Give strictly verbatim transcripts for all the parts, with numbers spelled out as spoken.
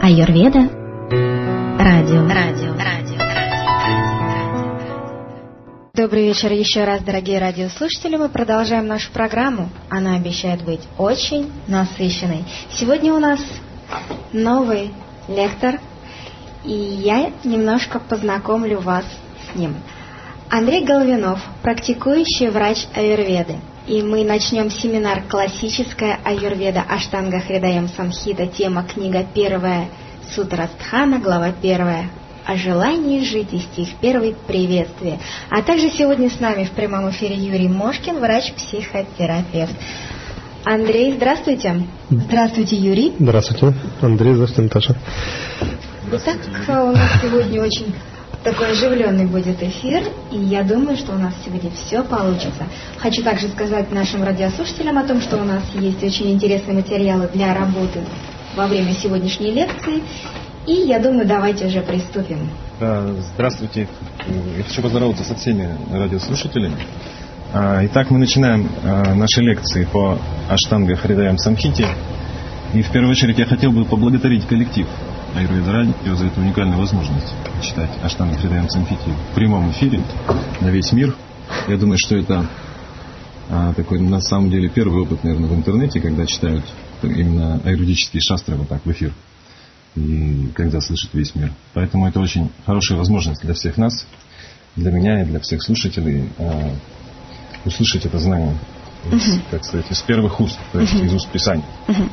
Аюрведа. Радио. Радио. Радио. Добрый вечер еще раз, дорогие радиослушатели. Мы продолжаем нашу программу. Она обещает быть очень насыщенной. Сегодня у нас новый лектор, и я немножко познакомлю вас с ним. Андрей Головинов, практикующий врач аюрведы. И мы начнем семинар «Классическая аюрведа Аштанга Хридаям Самхита». Тема книга первая, Сутра Стхана, глава первая. О желании жить, и стих первый, приветствие. А также сегодня с нами в прямом эфире Юрий Мошкин, врач-психотерапевт. Андрей, здравствуйте. Здравствуйте, Юрий. Здравствуйте, Андрей, здравствуйте, Наташа. Так, у нас сегодня очень такой оживленный будет эфир, и я думаю, что у нас сегодня все получится. Хочу также сказать нашим радиослушателям о том, что у нас есть очень интересные материалы для работы во время сегодняшней лекции. И я думаю, давайте уже приступим. Здравствуйте. Я хочу поздороваться со всеми радиослушателями. Итак, мы начинаем наши лекции по Аштанга Хридаям Самхите. И в первую очередь я хотел бы поблагодарить коллектив Аюрведа Радио за эту уникальную возможность читать Аштанга Хридаям Самхите в прямом эфире на весь мир. Я думаю, что это такой на самом деле первый опыт, наверное, в интернете, когда читают именно аюрведические шастры вот так в эфир. И когда слышит весь мир. Поэтому это очень хорошая возможность для всех нас, для меня и для всех слушателей э, услышать это знание, из, uh-huh. как сказать, из первых уст, то есть uh-huh. из уст Писания. Uh-huh.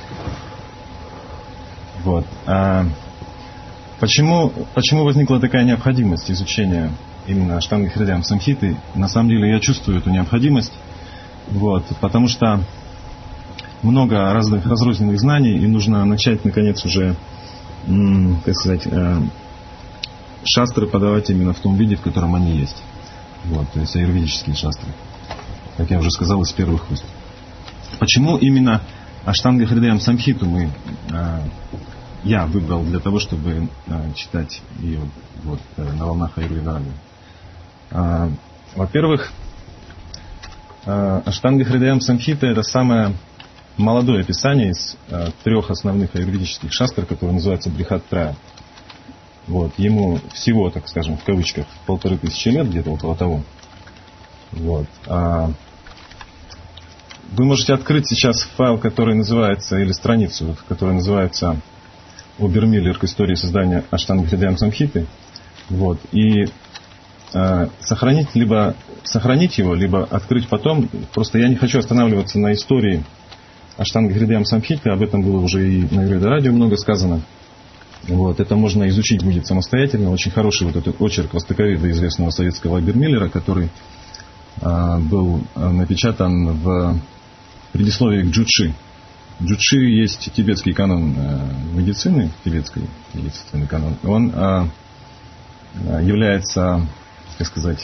Вот. А почему, почему возникла такая необходимость изучения именно Аштанга Хридаям Самхиты? На самом деле я чувствую эту необходимость, вот, потому что много разных разрозненных знаний, и нужно начать, наконец, уже, как сказать, шастры подавать именно в том виде, в котором они есть. Вот, то есть аюрведические шастры, как я уже сказал, из первых уст. Почему именно Аштанга Хридаям Самхиту мы, я выбрал для того, чтобы читать ее вот, на волнах Аюрведа Радио? Во-первых, Аштанга Хридаям Самхита — это самая молодое писание из э, трех основных аюрведических шастр, которые называются Брихат-трая. Вот, ему всего, так скажем, в кавычках, полторы тысячи лет, где-то около того. Вот. А вы можете открыть сейчас файл, который называется, или страницу, которая называется Обермиллер к истории создания Аштанга Хридаям Самхиты. Вот, и э, сохранить, либо сохранить его, либо открыть потом. Просто я не хочу останавливаться на истории Аштанга Хридаям Самхиты, об этом было уже и на Аюрведа Радио много сказано. Вот, это можно изучить будет самостоятельно. Очень хороший вот этот очерк востоковеда известного советского Обермиллера, который а, был напечатан в предисловии к Джучи. Джучи есть тибетский канон а, медицины, тибетский медицинский канон. Он а, является, как сказать,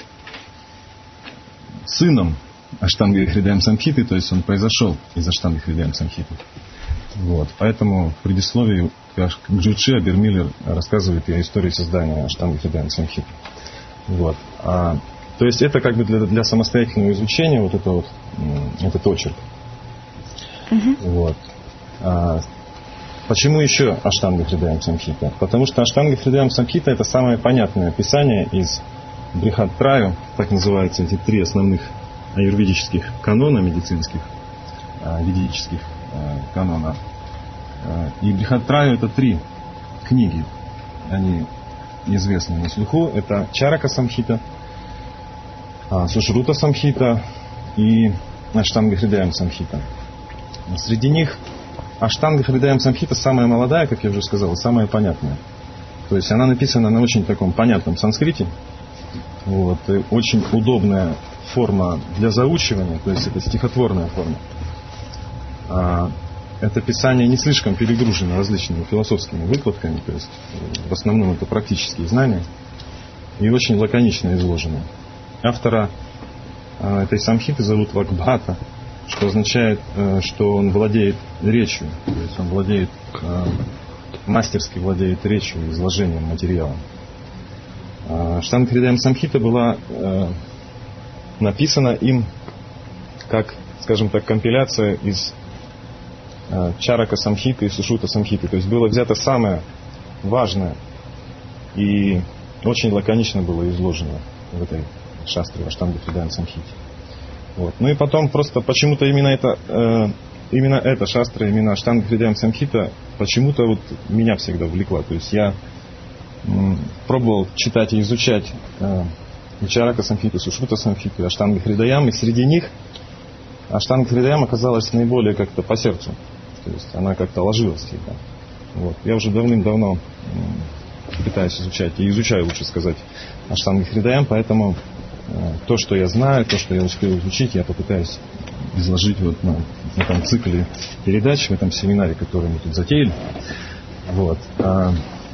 сыном Аштанга Хридаям Самхиты, то есть он произошел из Аштанга Хридаям Самхиты. Вот. Поэтому в предисловии к Джучи Обермиллер рассказывает о истории создания Аштанга Хридаям Самхиты. Вот. А, то есть это как бы для, для самостоятельного изучения вот это вот, этот очерк. Uh-huh. Вот. А, почему еще Аштанга Хридаям Самхита? Потому что Аштанга Хридаям Самхита — это самое понятное писание из Брихат-траю, так называются эти три основных аюрведических канона, медицинских, ведических канона. И Брихат-траю — это три книги. Они известны на слуху. Это Чарака Самхита, Сушрута Самхита и Аштанга Хридаям Самхита. Среди них Аштанга Хридаям Самхита самая молодая, как я уже сказал, и самая понятная. То есть она написана на очень таком понятном санскрите. Вот, и очень удобная форма для заучивания, то есть это стихотворная форма. А, это писание не слишком перегружено различными философскими выкладками, то есть в основном это практические знания, и очень лаконично изложено. Автора а, этой самхиты зовут Вакбхата, что означает, а, что он владеет речью, то есть он владеет, а, мастерски владеет речью, изложением, материалом. Аштанга Хридаям Самхита была а, написана им как, скажем так, компиляция из Чарака Самхиты и Сушрута Самхиты. То есть было взято самое важное и очень лаконично было изложено в этой шастре Аштанга Хридаяма Самхите. Вот. Ну и потом просто почему-то именно это, э, именно эта шастра, именно Аштанга Хридаяма Самхита почему-то вот меня всегда влекла. То есть я м, пробовал читать и изучать э, Чарака Самхиту, Сушрута Самхиту и Аштанга Хридаяма, и среди них Аштанга Хридаяма оказалась наиболее как-то по сердцу. То есть она как-то ложилась всегда. Вот. Я уже давным-давно м, пытаюсь изучать, и изучаю, лучше сказать, Аштанга Хридаяма, поэтому э, то, что я знаю, то, что я успел изучить, я попытаюсь изложить вот на, в этом цикле передач, в этом семинаре, который мы тут затеяли. Вот. А,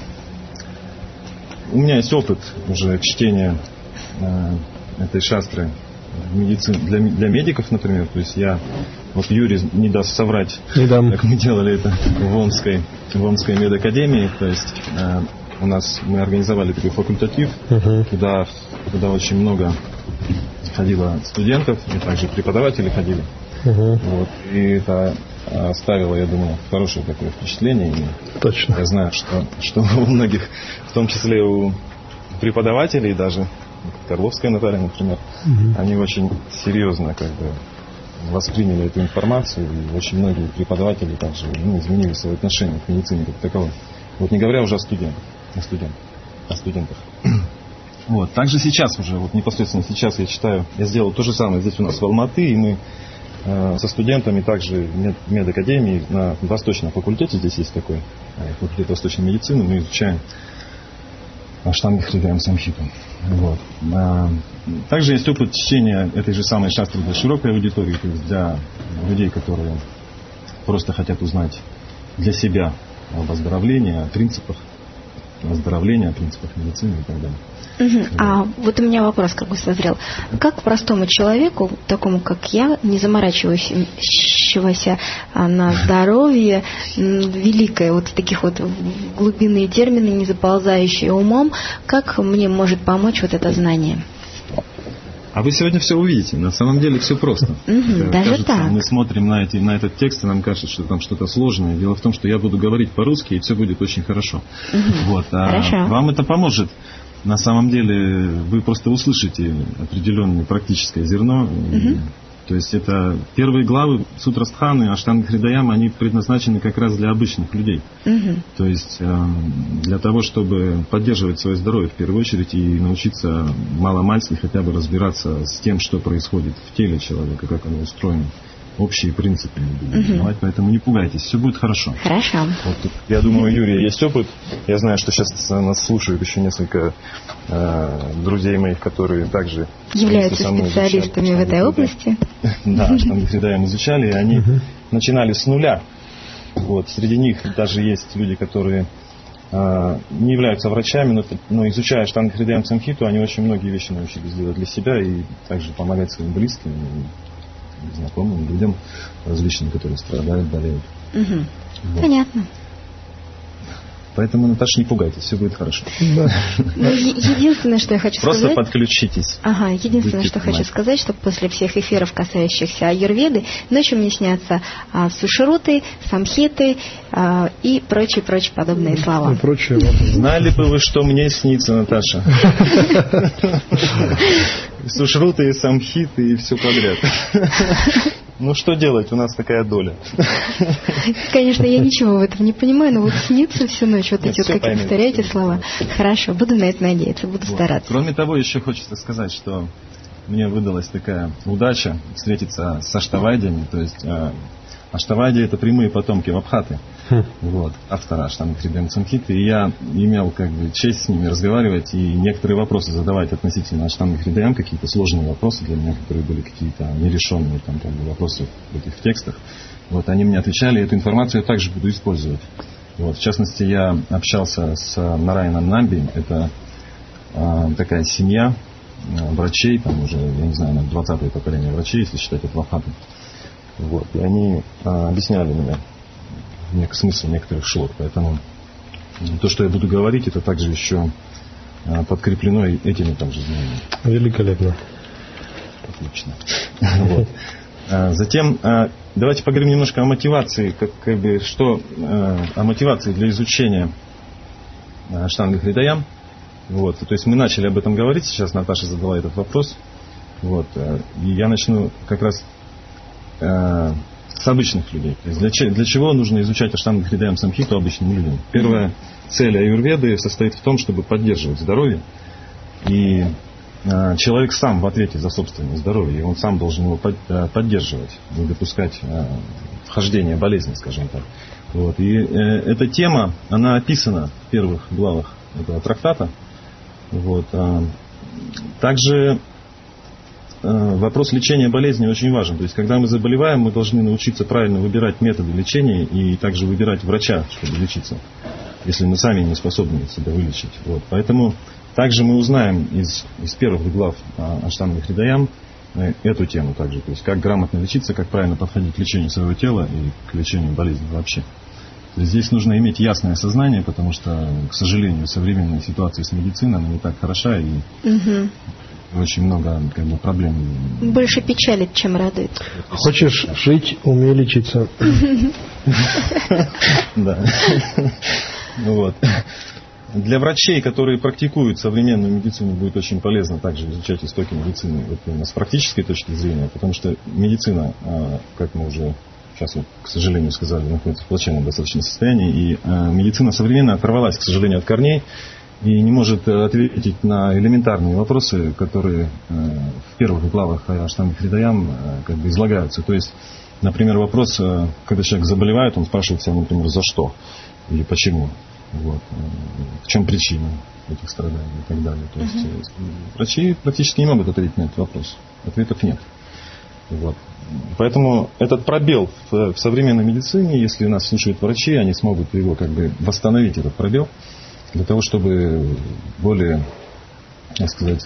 у меня есть опыт уже чтения э, этой шастры в медицине, для, для медиков, например. То есть я, вот Юрий не даст соврать, не дам. Как мы делали это в Омской, в Омской медакадемии. То есть э, у нас мы организовали такой факультатив, uh-huh. куда, куда очень много ходило студентов, и также преподаватели ходили. Uh-huh. Вот, и это оставило, я думаю, хорошее такое впечатление. И точно. Я знаю, что, что у многих, в том числе у преподавателей, даже Карловская Наталья, например, uh-huh. они очень серьезно как бы восприняли эту информацию, и очень многие преподаватели также ну, изменили свое отношение к медицине как таковой. Вот не говоря уже о студентах, о студентах, о студентах. Вот. Также сейчас уже, вот непосредственно сейчас я читаю, я сделал то же самое здесь у нас в Алматы, и мы э, со студентами также в медакадемии на Восточном факультете, здесь есть такой э, факультет Восточной медицины, мы изучаем Аштанга Хридаяма Самхиту. Вот. А, также есть опыт чтения этой же самой шастры для широкой аудитории, то есть для людей, которые просто хотят узнать для себя об оздоровлении, о принципах оздоровления, о принципах медицины и так далее. Угу. А вот у меня вопрос как бы созрел. Как простому человеку, такому как я, не заморачивающегося на здоровье, великое, вот таких вот глубинные термины, не заползающие умом, как мне может помочь вот это знание? А вы сегодня все увидите. На самом деле все просто. Угу, даже кажется, так. Мы смотрим на, эти, на этот текст, и нам кажется, что там что-то сложное. Дело в том, что я буду говорить по-русски, и все будет очень хорошо. Угу. Вот. А Хорошо. вам это поможет. На самом деле вы просто услышите определенное практическое зерно. Угу. То есть это первые главы Сутрастханы, Аштанга Хридаяма, они предназначены как раз для обычных людей. Угу. То есть э, для того, чтобы поддерживать свое здоровье в первую очередь и научиться маломальски хотя бы разбираться с тем, что происходит в теле человека, как оно устроено. Общие принципы не будем узнавать, угу. Поэтому не пугайтесь, все будет хорошо. Хорошо. Вот, я думаю, у Юрия есть опыт. Я знаю, что сейчас нас слушают еще несколько э, друзей моих, которые также являются специалистами изучали, в этой области. Да, Аштанга Хридаяма изучали, и они угу. начинали с нуля. Вот, среди них даже есть люди, которые э, не являются врачами, но, но изучая Аштанга Хридаяма Самхиту, они очень многие вещи научились делать для себя и также помогать своим близким, знакомым, людям различным, которые страдают, болеют. Угу. Вот. Понятно. Поэтому, Наташа, не пугайтесь, все будет хорошо. Да. Ну, единственное, что я хочу Просто сказать... Просто подключитесь. Ага, единственное, Будьте что понимать. хочу сказать, что после всех эфиров, касающихся аюрведы, ночью мне снятся а, сушруты, самхиты а, и прочие-прочие подобные слова. И прочее. Знали бы вы, что мне снится, Наташа? Сушруты, и самхиты, и все подряд. Ну, что делать? У нас такая доля. Конечно, я ничего в этом не понимаю, но вот снится всю ночь вот эти вот, как вы повторяете слова. Хорошо, буду на это надеяться, буду вот. стараться. Кроме того, еще хочется сказать, что мне выдалась такая удача встретиться с аштавайдями, то есть аштавайди — это прямые потомки Вабхаты, хм. вот, автора Аштанга Хридаяма Самхиты, и я имел как бы честь с ними разговаривать и некоторые вопросы задавать относительно Аштанга Хридаяма, какие-то сложные вопросы для меня, которые были какие-то нерешенные там, как бы, вопросы в этих текстах. Вот, они мне отвечали, и эту информацию я также буду использовать. Вот, в частности, я общался с Нарайаном Намби, это э, такая семья э, врачей, там уже, я не знаю, двадцатое поколение врачей, если считать от Вабхаты. Вот, и они а, объясняли мне нек- смысл некоторых шлот. Поэтому то, что я буду говорить, это также еще а, подкреплено этими также знаниями. Великолепно. Отлично. Вот. Затем давайте поговорим немножко о мотивации, как, как бы, что о мотивации для изучения Аштанга Хридаям. Вот, то есть мы начали об этом говорить, сейчас Наташа задала этот вопрос. Вот, и я начну как раз э, с обычных людей. То есть для, для чего нужно изучать Аштанга Хридаям Самхиту обычным людям? Первая цель аюрведы состоит в том, чтобы поддерживать здоровье. И э, человек сам в ответе за собственное здоровье, и он сам должен его под, э, поддерживать, не допускать э, вхождения болезни, скажем так. Вот, и э, эта тема, она описана в первых главах этого трактата. Вот. Также вопрос лечения болезни очень важен. То есть, когда мы заболеваем, мы должны научиться правильно выбирать методы лечения и также выбирать врача, чтобы лечиться, если мы сами не способны себя вылечить. Вот. Поэтому также мы узнаем из, из первых глав Аштанга Хридаям эту тему также. То есть, как грамотно лечиться, как правильно подходить к лечению своего тела и к лечению болезни вообще. Здесь нужно иметь ясное сознание, потому что, к сожалению, современная ситуация с медициной, она не так хороша, и угу. очень много как бы, проблем. Больше печалит, чем радует. Хочешь жить, умей лечиться. Да. Вот. Для врачей, которые практикуют современную медицину, будет очень полезно также изучать истоки медицины вот именно с практической точки зрения, потому что медицина, как мы уже сейчас, вот, к сожалению, сказали, находится в плачевном достаточно состоянии, и э, медицина современная оторвалась, к сожалению, от корней и не может ответить на элементарные вопросы, которые э, в первых главах Аштанга Хридаям э, как бы излагаются. То есть, например, вопрос, э, когда человек заболевает, он спрашивает себя, например, за что или почему, вот, э, в чем причина этих страданий и так далее. То есть, uh-huh. э, врачи практически не могут ответить на этот вопрос. Ответов нет. Вот. Поэтому этот пробел в, в современной медицине, если нас слушают врачи, они смогут его как бы восстановить, этот пробел, для того, чтобы более, так сказать,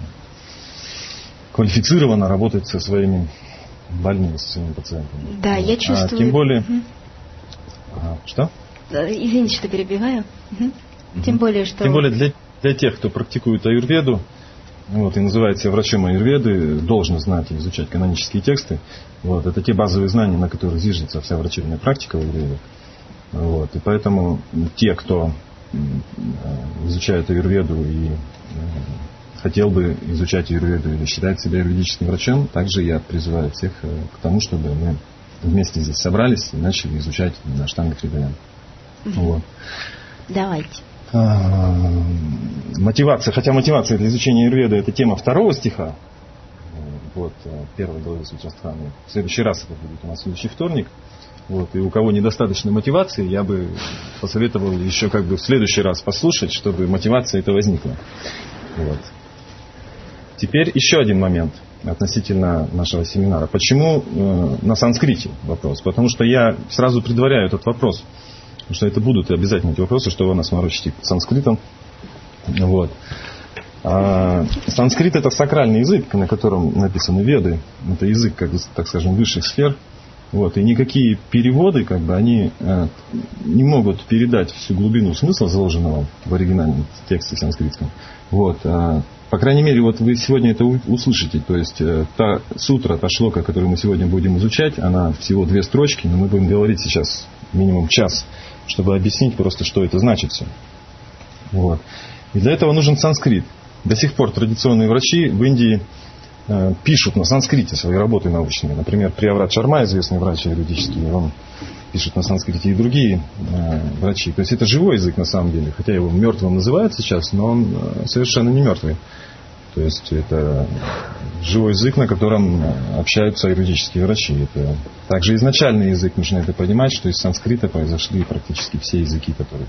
квалифицированно работать со своими больными, со своими пациентами. Да, я чувствую. А, тем более... Угу. Ага, что? Извините, что перебиваю. Угу. Угу. Тем более, что... Тем более для, для тех, кто практикует аюрведу, вот, и называет себя врачом аюрведы, должен знать и изучать канонические тексты. Вот, это те базовые знания, на которых зиждется вся врачебная практика в аюрведе. Вот, и поэтому те, кто изучает аюрведу и хотел бы изучать аюрведу или считает себя аюрведическим врачом, также я призываю всех к тому, чтобы мы вместе здесь собрались и начали изучать Аштанга Хридаям. Вот. Давайте. Мотивация, хотя мотивация для изучения аюрведы — это тема второго стиха, вот, первой главы Сутчастханы. В следующий раз это будет у нас следующий вторник. Вот, и у кого недостаточно мотивации, я бы посоветовал еще как бы в следующий раз послушать, чтобы мотивация эта возникла. Вот. Теперь еще один момент относительно нашего семинара. Почему э, на санскрите вопрос? Потому что я сразу предваряю этот вопрос. Потому что это будут обязательно эти вопросы, что вы нас морочите санскритом. Вот. А санскрит — это сакральный язык, на котором написаны веды. Это язык, как, так скажем, высших сфер. Вот. И никакие переводы, как бы, они э, не могут передать всю глубину смысла, заложенного в оригинальном тексте санскритском. Вот. А, по крайней мере, вот вы сегодня это услышите. То есть э, та сутра, та шлока, которую мы сегодня будем изучать, она всего две строчки, но мы будем говорить сейчас минимум час, чтобы объяснить просто, что это значит все. Вот. И для этого нужен санскрит. До сих пор традиционные врачи в Индии э, пишут на санскрите свои работы научные. Например, Прияврат Шарма, известный врач юридический, он пишет на санскрите, и другие э, врачи. То есть это живой язык на самом деле, хотя его мертвым называют сейчас, но он э, совершенно не мертвый. То есть это живой язык, на котором общаются юридические врачи. Это также изначальный язык, нужно это понимать, что из санскрита произошли практически все языки, которые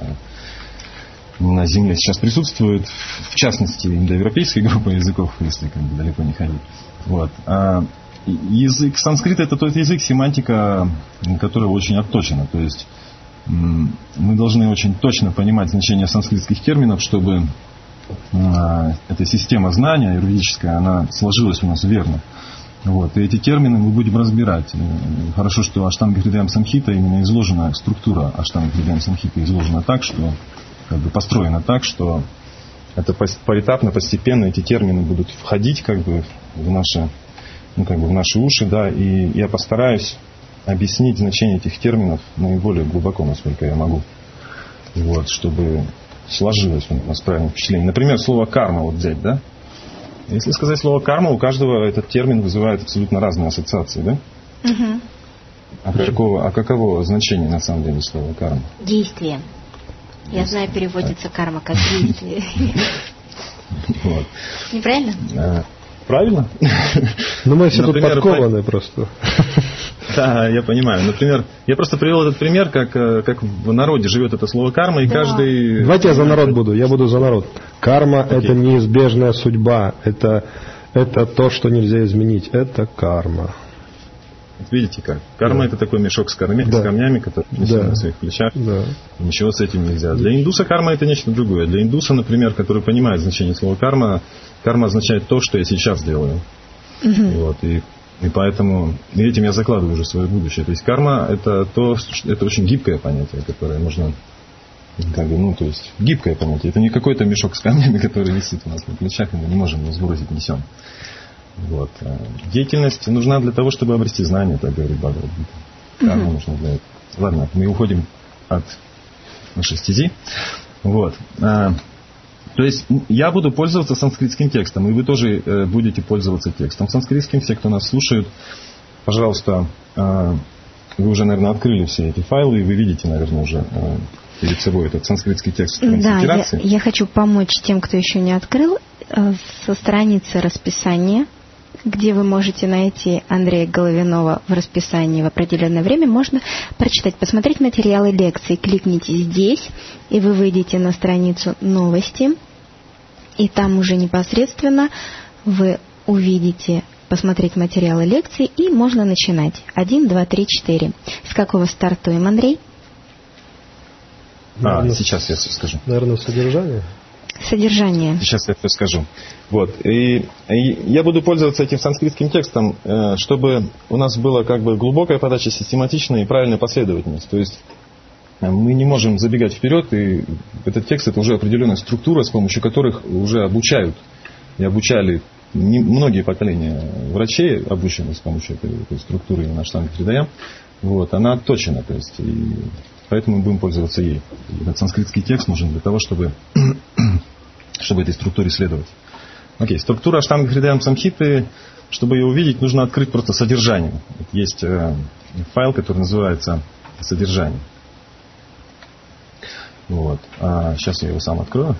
на Земле сейчас присутствуют, в частности, индоевропейской группы языков, если как бы далеко не ходить. Вот. А язык санскрита — это тот язык, семантика которого очень отточена. То есть мы должны очень точно понимать значение санскритских терминов, чтобы эта система знания юридическая, она сложилась у нас верно. Вот. И эти термины мы будем разбирать. Хорошо, что Аштанга Хридаям Самхита, именно изложена, структура Аштанга Хридаям Самхита изложена так, что как бы построена так, что это поэтапно, постепенно эти термины будут входить как бы в наше ну, как бы в наши уши, да, и я постараюсь объяснить значение этих терминов наиболее глубоко, насколько я могу. Вот, чтобы сложилось у нас правильное впечатление. Например, слово карма вот взять, да? Если сказать слово карма, у каждого этот термин вызывает абсолютно разные ассоциации, да? Угу. А, какого, а каково значение на самом деле слова карма? Действие. Я знаю, переводится карма как действие. Вот. Неправильно? Правильно? Ну, мы все тут подкованы просто. Да, я понимаю. Например, я просто привел этот пример, как, как в народе живет это слово карма, и да. каждый... Давайте я за народ буду, я буду за народ. Карма – это неизбежная судьба, это, это то, что нельзя изменить, это карма. Видите как? Карма да. это такой мешок с, корми, да. с камнями, который несет да. на своих плечах. Да. Ничего с этим нельзя. Для индуса карма это нечто другое. Для индуса, например, который понимает значение слова карма, карма означает то, что я сейчас делаю. Угу. Вот, и, и поэтому и этим я закладываю уже свое будущее. То есть карма это то, это очень гибкое понятие, которое можно, как бы, ну, то есть гибкое понятие. Это не какой-то мешок с камнями, который висит у нас на плечах, и мы не можем его сбросить, несем. Вот. Деятельность нужна для того, чтобы обрести знания, так говорит Бхагавад-гита. Карма uh-huh. нужна для этого. Ладно, мы уходим от нашей стези. Вот. А, то есть я буду пользоваться санскритским текстом, и вы тоже э, будете пользоваться текстом санскритским. Все, кто нас слушают, пожалуйста, э, вы уже, наверное, открыли все эти файлы, и вы видите, наверное, уже э, перед собой этот санскритский текст транслитерации. Да, я, я хочу помочь тем, кто еще не открыл, э, со страницы расписания, где вы можете найти Андрея Головинова в расписании в определенное время, можно прочитать, посмотреть материалы лекций. Кликните здесь, и вы выйдете на страницу новости, и там уже непосредственно вы увидите посмотреть материалы лекций, и можно начинать. Один, два, три, четыре. С какого стартуем, Андрей? А, наверное, сейчас я все скажу. Наверное, содержание. Содержание. Сейчас я все скажу. Вот. И, и я буду пользоваться этим санскритским текстом, чтобы у нас была как бы глубокая подача, систематичная и правильная последовательность. То есть мы не можем забегать вперед, и этот текст это уже определенная структура, с помощью которых уже обучают и обучали не, многие поколения врачей, обучены с помощью этой, этой структуры на Аштанга Хридаям. Вот. Она отточена, то есть, и поэтому мы будем пользоваться ей. Этот санскритский текст нужен для того, чтобы, чтобы этой структуре следовать. Окей, структура Аштанга Хридаям Самхиты, чтобы ее увидеть, нужно открыть просто содержание. Есть э, файл, который называется «Содержание». Вот. А сейчас я его сам открою.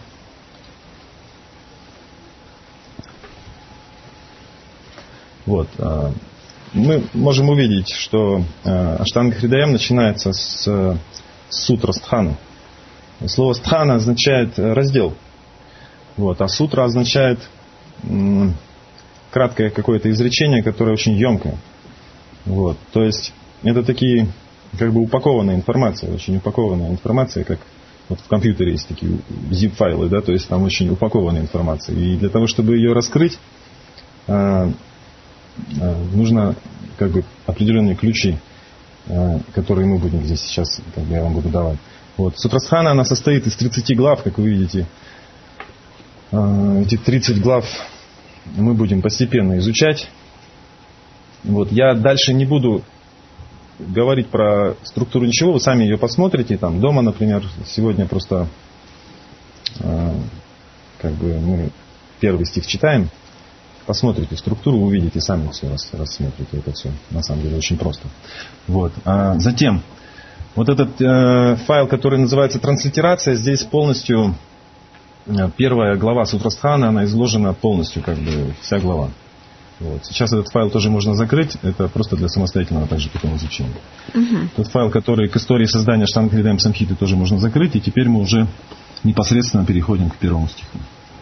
Вот. А, мы можем увидеть, что э, Аштанга Хридаям начинается с, с сутра стхана. Слово стхана означает раздел. Вот. А сутра означает м, краткое какое-то изречение, которое очень емкое. Вот. То есть это такие как бы упакованная информация, очень упакованная информация, как вот в компьютере есть такие zip-файлы, да, то есть там очень упакованная информация. И для того, чтобы ее раскрыть, э, э, нужно как бы определенные ключи, э, которые мы будем здесь сейчас, как бы я вам буду давать. Вот. Сутрастхана, она состоит из тридцати глав, как вы видите. Э, эти тридцать глав мы будем постепенно изучать. Вот. Я дальше не буду говорить про структуру ничего, вы сами ее посмотрите, там дома, например, сегодня просто э, как бы мы первый стих читаем, посмотрите структуру, увидите, сами все рассмотрите это все, на самом деле очень просто. Вот. А затем, вот этот э, файл, который называется транслитерация, здесь полностью э, первая глава Сутрастхана, она изложена полностью, как бы вся глава. Вот. Сейчас этот файл тоже можно закрыть, это просто для самостоятельного также потом изучения. Uh-huh. Тот файл, который к истории создания Аштанга Хридаям Самхиты, тоже можно закрыть, и теперь мы уже непосредственно переходим к первому стиху.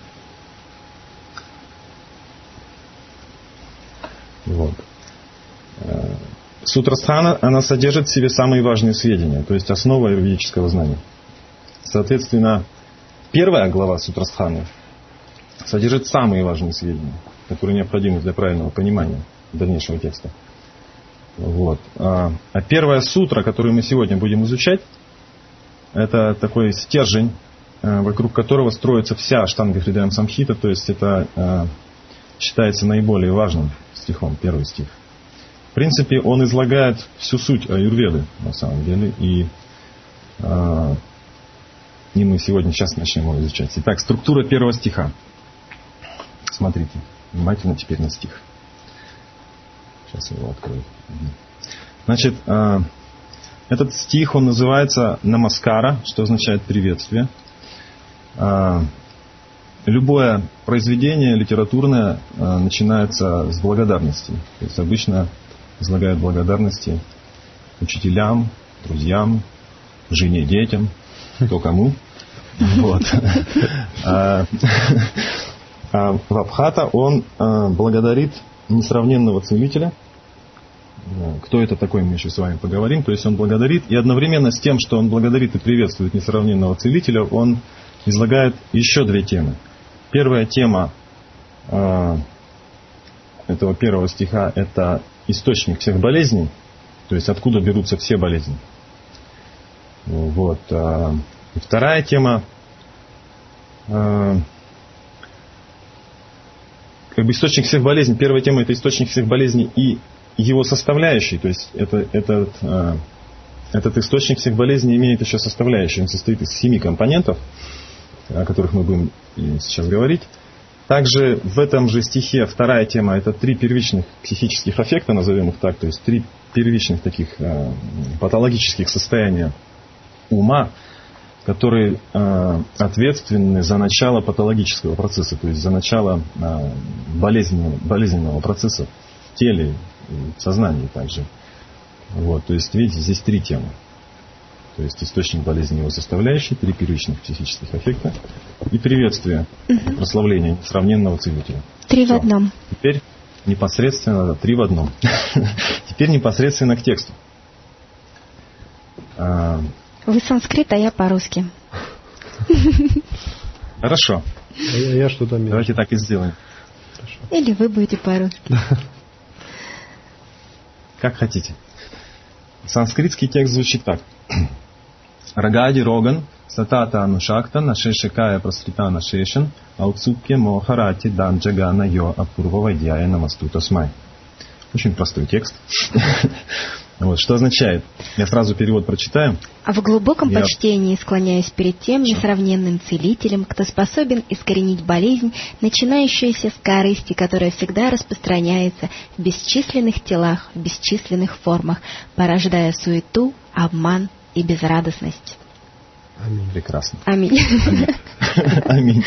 Вот. Сутрастхана, она содержит в себе самые важные сведения, то есть основа аюрведического знания. Соответственно, первая глава Сутрастханы содержит самые важные сведения, которые необходимы для правильного понимания дальнейшего текста. Вот. А первая сутра, которую мы сегодня будем изучать, это такой стержень, вокруг которого строится вся Аштанга Хридаям Самхита, то есть это считается наиболее важным стихом, первый стих. В принципе, он излагает всю суть аюрведы, на самом деле, и, э, и мы сегодня сейчас начнем его изучать. Итак, структура первого стиха. Смотрите, внимательно теперь на стих. Сейчас я его открою. Значит, э, этот стих, он называется «Намаскара», что означает «приветствие». Э, любое произведение литературное э, начинается с благодарности. То есть обычно излагают благодарности учителям, друзьям, жене, детям, кто кому. Вот. А Вабхата, он благодарит несравненного целителя. Кто это такой, мы еще с вами поговорим. То есть он благодарит, и одновременно с тем, что он благодарит и приветствует несравненного целителя, он излагает еще две темы. Первая тема этого первого стиха — это источник всех болезней, то есть откуда берутся все болезни. Вот. И вторая тема, как бы источник всех болезней. Первая тема — это источник всех болезней и его составляющие, то есть это, этот, этот источник всех болезней имеет еще составляющие. Он состоит из семи компонентов, о которых мы будем сейчас говорить. Также в этом же стихе вторая тема — это три первичных психических аффекта, назовем их так, то есть три первичных таких э, патологических состояния ума, которые э, ответственны за начало патологического процесса, то есть за начало э, болезненного, болезненного процесса в теле, в сознании также. Вот, то есть, видите, здесь три темы. То есть источник болезни, его составляющие, три первичных психических аффекта и приветствие, угу. прославление несравненного целителя. Три Все. в одном. Теперь непосредственно, да, три в одном. Теперь непосредственно к тексту. Вы санскрит, а я по-русски. Хорошо. А я, я что-то меньше. Давайте так и сделаем. Хорошо. Или вы будете по-русски. Как хотите. Санскритский текст звучит так. Рагади Роган, Сатата Анушакта, Нашешикая Прасритана Шешен, Аутсукке Мохарати Данджагана Йо Апурвавадьяя Намастута Смай. Очень простой текст. Вот, что означает? Я сразу перевод прочитаю. А в глубоком Я... почтении склоняюсь перед тем несравненным целителем, кто способен искоренить болезнь, начинающуюся с корысти, которая всегда распространяется в бесчисленных телах, в бесчисленных формах, порождая суету, обман и безрадостность. Аминь. Прекрасно. Аминь. Аминь.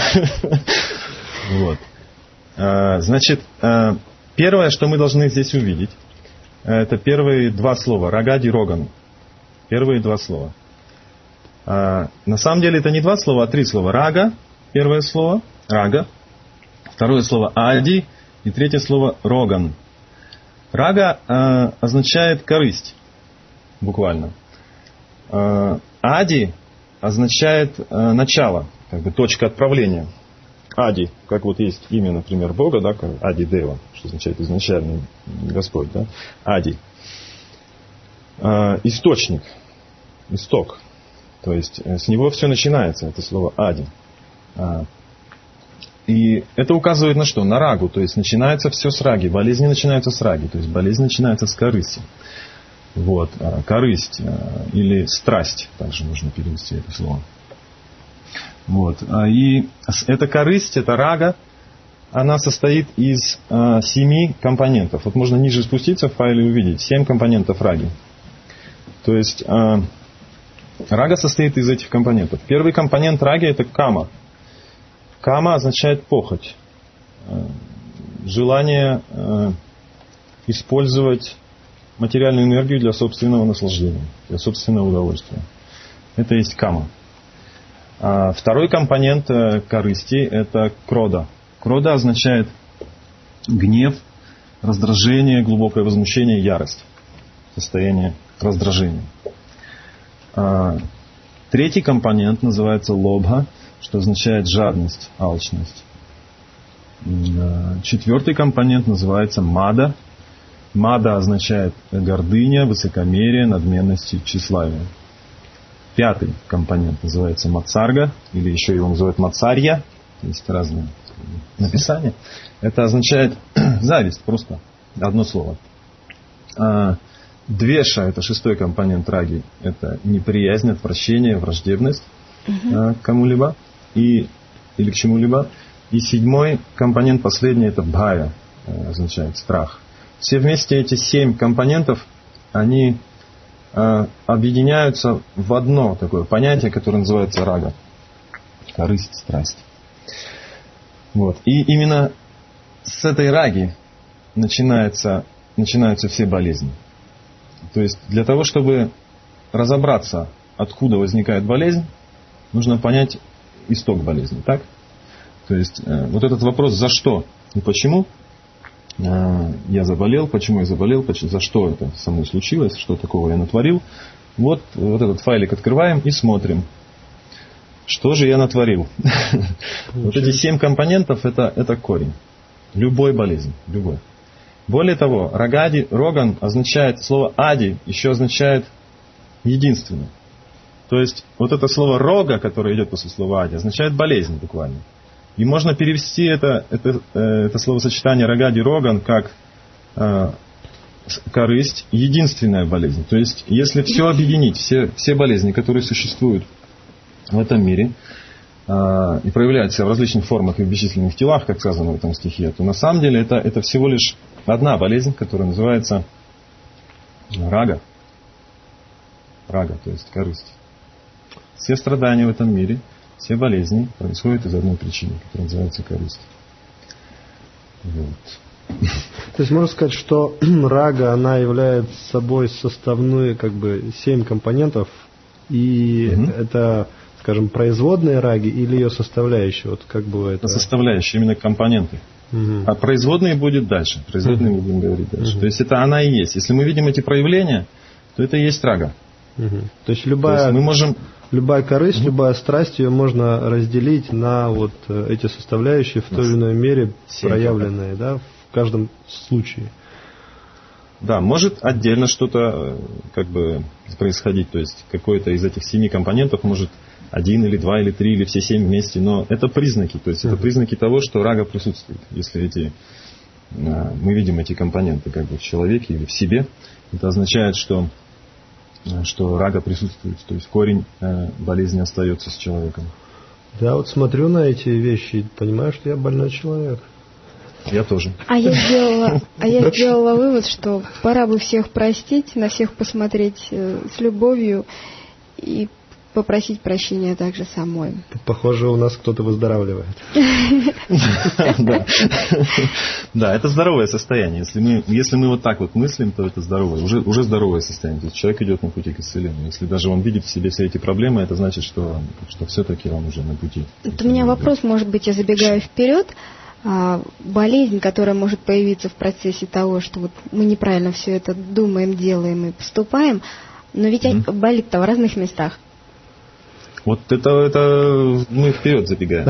Вот. Значит, первое, что мы должны здесь увидеть, это первые два слова. Рагади Роган. Первые два слова. А, на самом деле это не два слова, а три слова. Рага, первое слово, рага. Второе слово ади. И третье слово роган. Рага а, означает корысть. Буквально. А, ади означает а, начало. Как бы точка отправления. Ади, как вот есть имя, например, Бога, да, Ади Дева, что означает изначальный Господь, да, Ади. А, источник, исток, то есть с него все начинается, это слово Ади. А, и это указывает на что? На рагу, то есть начинается все с раги, болезни начинаются с раги, то есть болезнь начинается с корысти. Вот, а, корысть а, или страсть, также можно перевести это слово. Вот. И эта корысть, эта рага, она состоит из э, семи компонентов. Вот можно ниже спуститься в файле и увидеть. Семь компонентов раги. То есть э, рага состоит из этих компонентов. Первый компонент раги — это кама. Кама означает похоть. Э, желание э, использовать материальную энергию для собственного наслаждения, для собственного удовольствия. Это есть кама. А второй компонент корысти — это крода. Крода означает гнев, раздражение, глубокое возмущение, ярость. Состояние раздражения. А третий компонент называется лобха, что означает жадность, алчность. Четвертый компонент называется мада. Мада означает гордыня, высокомерие, надменность и тщеславие. Пятый компонент называется мацарга, или еще его называют мацарья. Есть разные написание. Это означает зависть, просто одно слово. А, двеша, это шестой компонент раги, это неприязнь, отвращение, враждебность угу. а, к кому-либо и, или к чему-либо. И седьмой компонент, последний, это бхая, означает страх. Все вместе эти семь компонентов, они а, объединяются в одно такое понятие, которое называется рага. Корысть, страсть. Вот. И именно с этой раги начинается, начинаются все болезни. То есть для того, чтобы разобраться, откуда возникает болезнь, нужно понять исток болезни. Так? То есть э, вот этот вопрос «за что?» и «почему?» э, я заболел, почему я заболел, почему, за что это со мной случилось, что такого я натворил. Вот, вот этот файлик открываем и смотрим. Что же я натворил? Вот эти семь компонентов это, это корень. Любой болезни. Любой. Более того, рагади, роган означает, слово ади еще означает единственное. То есть вот это слово рога, которое идет после слова ади, означает болезнь буквально. И можно перевести это, это, это словосочетание рагади, роган как э, корысть, единственная болезнь. То есть если все объединить, все, все болезни, которые существуют в этом мире э, и проявляют себя в различных формах и в бесчисленных телах, как сказано в этом стихе, то на самом деле это, это всего лишь одна болезнь, которая называется рага. Рага, то есть корысть. Все страдания в этом мире, все болезни происходят из одной причины, которая называется корысть. Вот. То есть можно сказать, что рага, она является собой составные, как бы, семь компонентов, и угу. это, скажем, производные раги или ее составляющие? Вот как бывает? Это составляющие, именно компоненты. Угу. А производные будет дальше. Производные угу. мы будем говорить дальше. Угу. То есть это она и есть. Если мы видим эти проявления, то это и есть рага. Угу. То есть любая, То есть мы можем... любая корысть, угу. любая страсть, ее можно разделить на вот эти составляющие в той или иной мере проявленные, да, в каждом случае. Да, может отдельно что-то как бы происходить, то есть какой-то из этих семи компонентов может один или два или три или все семь вместе, но это признаки, то есть uh-huh. это признаки того, что рага присутствует. Если эти, мы видим эти компоненты как бы в человеке или в себе, это означает, что, что рага присутствует, то есть корень болезни остается с человеком. Да, вот смотрю на эти вещи и понимаю, что я больной человек. Я тоже. А я сделала, а я сделала вывод, что пора бы всех простить, на всех посмотреть э, с любовью и попросить прощения также самой. Похоже, у нас кто-то выздоравливает. Да, это здоровое состояние. Если мы, если мы вот так вот мыслим, то это здоровое, уже, уже здоровое состояние. То есть человек идет на пути к исцелению. Если даже он видит в себе все эти проблемы, это значит, что, что все-таки он уже на пути. Вот у меня вопрос, может быть, я забегаю вперед. Болезнь, которая может появиться в процессе того, что вот мы неправильно все это думаем, делаем и поступаем, но ведь mm-hmm. болит-то в разных местах. Вот это, это мы вперед забегаем.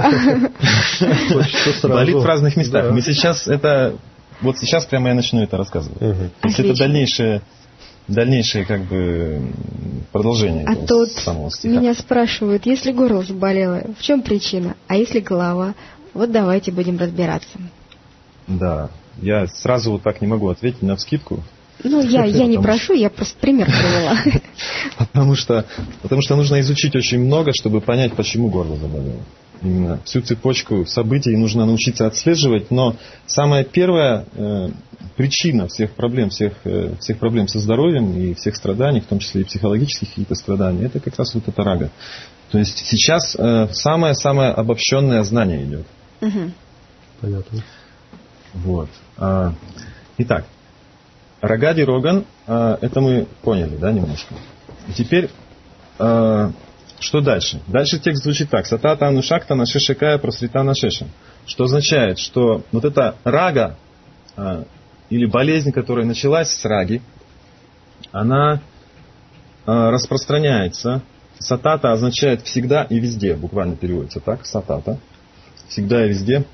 Болит в разных местах. Мы сейчас это, вот сейчас прямо я начну это рассказывать. То есть это дальнейшее, дальнейшее как бы продолжение а этого самого стиха. Меня спрашивают, если горло заболело, в чем причина? А если голова? Вот давайте будем разбираться. Да, я сразу вот так не могу ответить навскидку. Ну, я, я не прошу, я просто пример привела. Потому что, потому что нужно изучить очень много, чтобы понять, почему горло заболело. Именно всю цепочку событий нужно научиться отслеживать, но самая первая э, причина всех проблем, всех, э, всех проблем со здоровьем и всех страданий, в том числе и психологических каких-то страданий, это как раз вот эта рага. То есть сейчас э, самое-самое обобщенное знание идет. Угу. Понятно. Вот. А, итак, рагади роган, а, это мы поняли, да, немножко. И теперь, а, что дальше? Дальше текст звучит так. Сатата анушакта нашешикая просрита нашеша. Что означает, что вот эта рага, а, или болезнь, которая началась с раги, она а, распространяется. Сатата означает всегда и везде, буквально переводится так, сатата. Всегда и везде.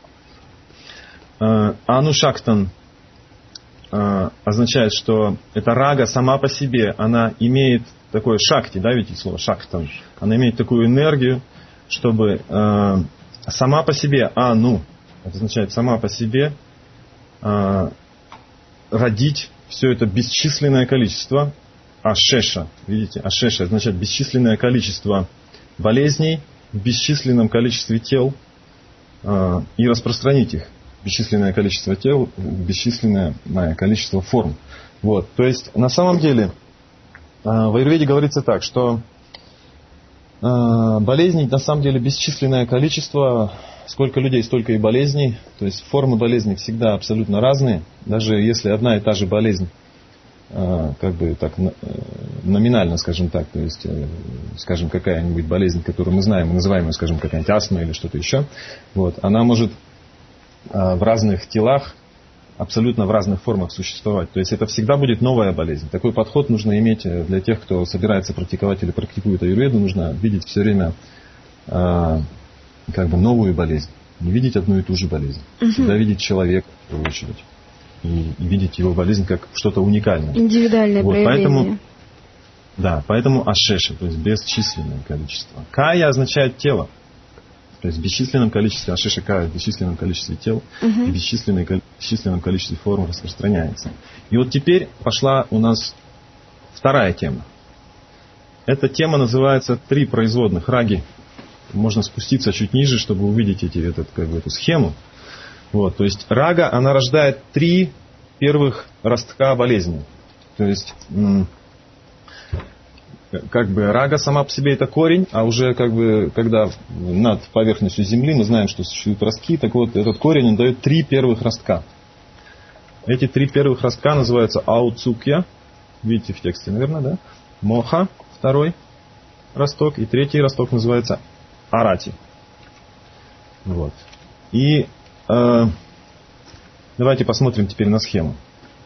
Анушактан означает, что эта рага сама по себе, она имеет такое шакти, да, видите слово шактан, она имеет такую энергию, чтобы сама по себе, а ну, это означает сама по себе а, родить все это бесчисленное количество ашеша. Видите, ашеша означает бесчисленное количество болезней в бесчисленном количестве тел а, и распространить их. Бесчисленное количество тел, бесчисленное количество форм. Вот. То есть, на самом деле, в аюрведе говорится так, что болезней на самом деле бесчисленное количество, сколько людей, столько и болезней. То есть, формы болезней всегда абсолютно разные. Даже если одна и та же болезнь, как бы так номинально, скажем так, то есть, скажем, какая-нибудь болезнь, которую мы знаем, мы называем ее, скажем, какая-нибудь астма или что-то еще, вот, она может в разных телах, абсолютно в разных формах существовать. То есть это всегда будет новая болезнь. Такой подход нужно иметь для тех, кто собирается практиковать или практикует аюрведу. Нужно видеть все время э, как бы новую болезнь. Не видеть одну и ту же болезнь. Угу. Всегда видеть человека, в первую очередь. И, и видеть его болезнь как что-то уникальное. Индивидуальное вот, проявление. Поэтому, да, поэтому ашеша, то есть бесчисленное количество. Кая означает тело. То есть в бесчисленном количестве ашеша кая, в бесчисленном количестве тел uh-huh. и в бесчисленном количестве форм распространяется. И вот теперь пошла у нас вторая тема. Эта тема называется «Три производных раги». Можно спуститься чуть ниже, чтобы увидеть эти, этот, как бы, эту схему. Вот, то есть рага, она рождает три первых ростка болезни. То есть как бы рага сама по себе это корень, а уже как бы когда над поверхностью земли мы знаем, что существуют ростки, так вот этот корень он дает три первых ростка. Эти три первых ростка называются ауцукья, видите в тексте, наверное, да? Моха, второй росток, и третий росток называется арати. Вот. И э, давайте посмотрим теперь на схему.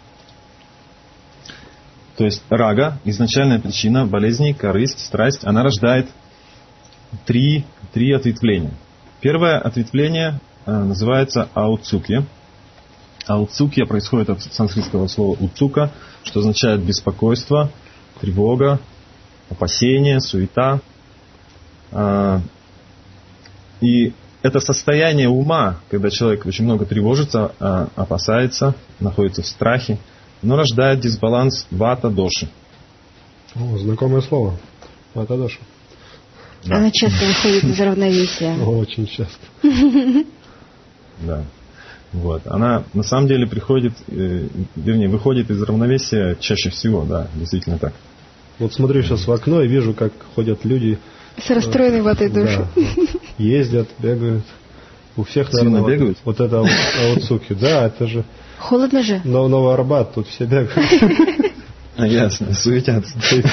То есть рага, изначальная причина болезней, корысть, страсть, она рождает три, три ответвления. Первое ответвление э, называется ауцукья. Ауцукья происходит от санскритского слова уцука, что означает беспокойство, тревога, опасение, суета. Э, и это состояние ума, когда человек очень много тревожится, э, опасается, находится в страхе, но рождает дисбаланс вата-доши. О, знакомое слово. Вата-доша. Да. Она часто выходит из равновесия. Очень часто. Да. Вот. Она на самом деле приходит, э, вернее, выходит из равновесия чаще всего, да, действительно так. Вот смотрю сейчас в окно и вижу, как ходят люди. С расстроенной ватой-дошей. Да. Ездят, бегают. У всех, наверное, вот, бегают? Вот это ауцуки. Да, это же... Холодно же. Но Новый Арбат, тут все бегают. А, ясно, суетятся.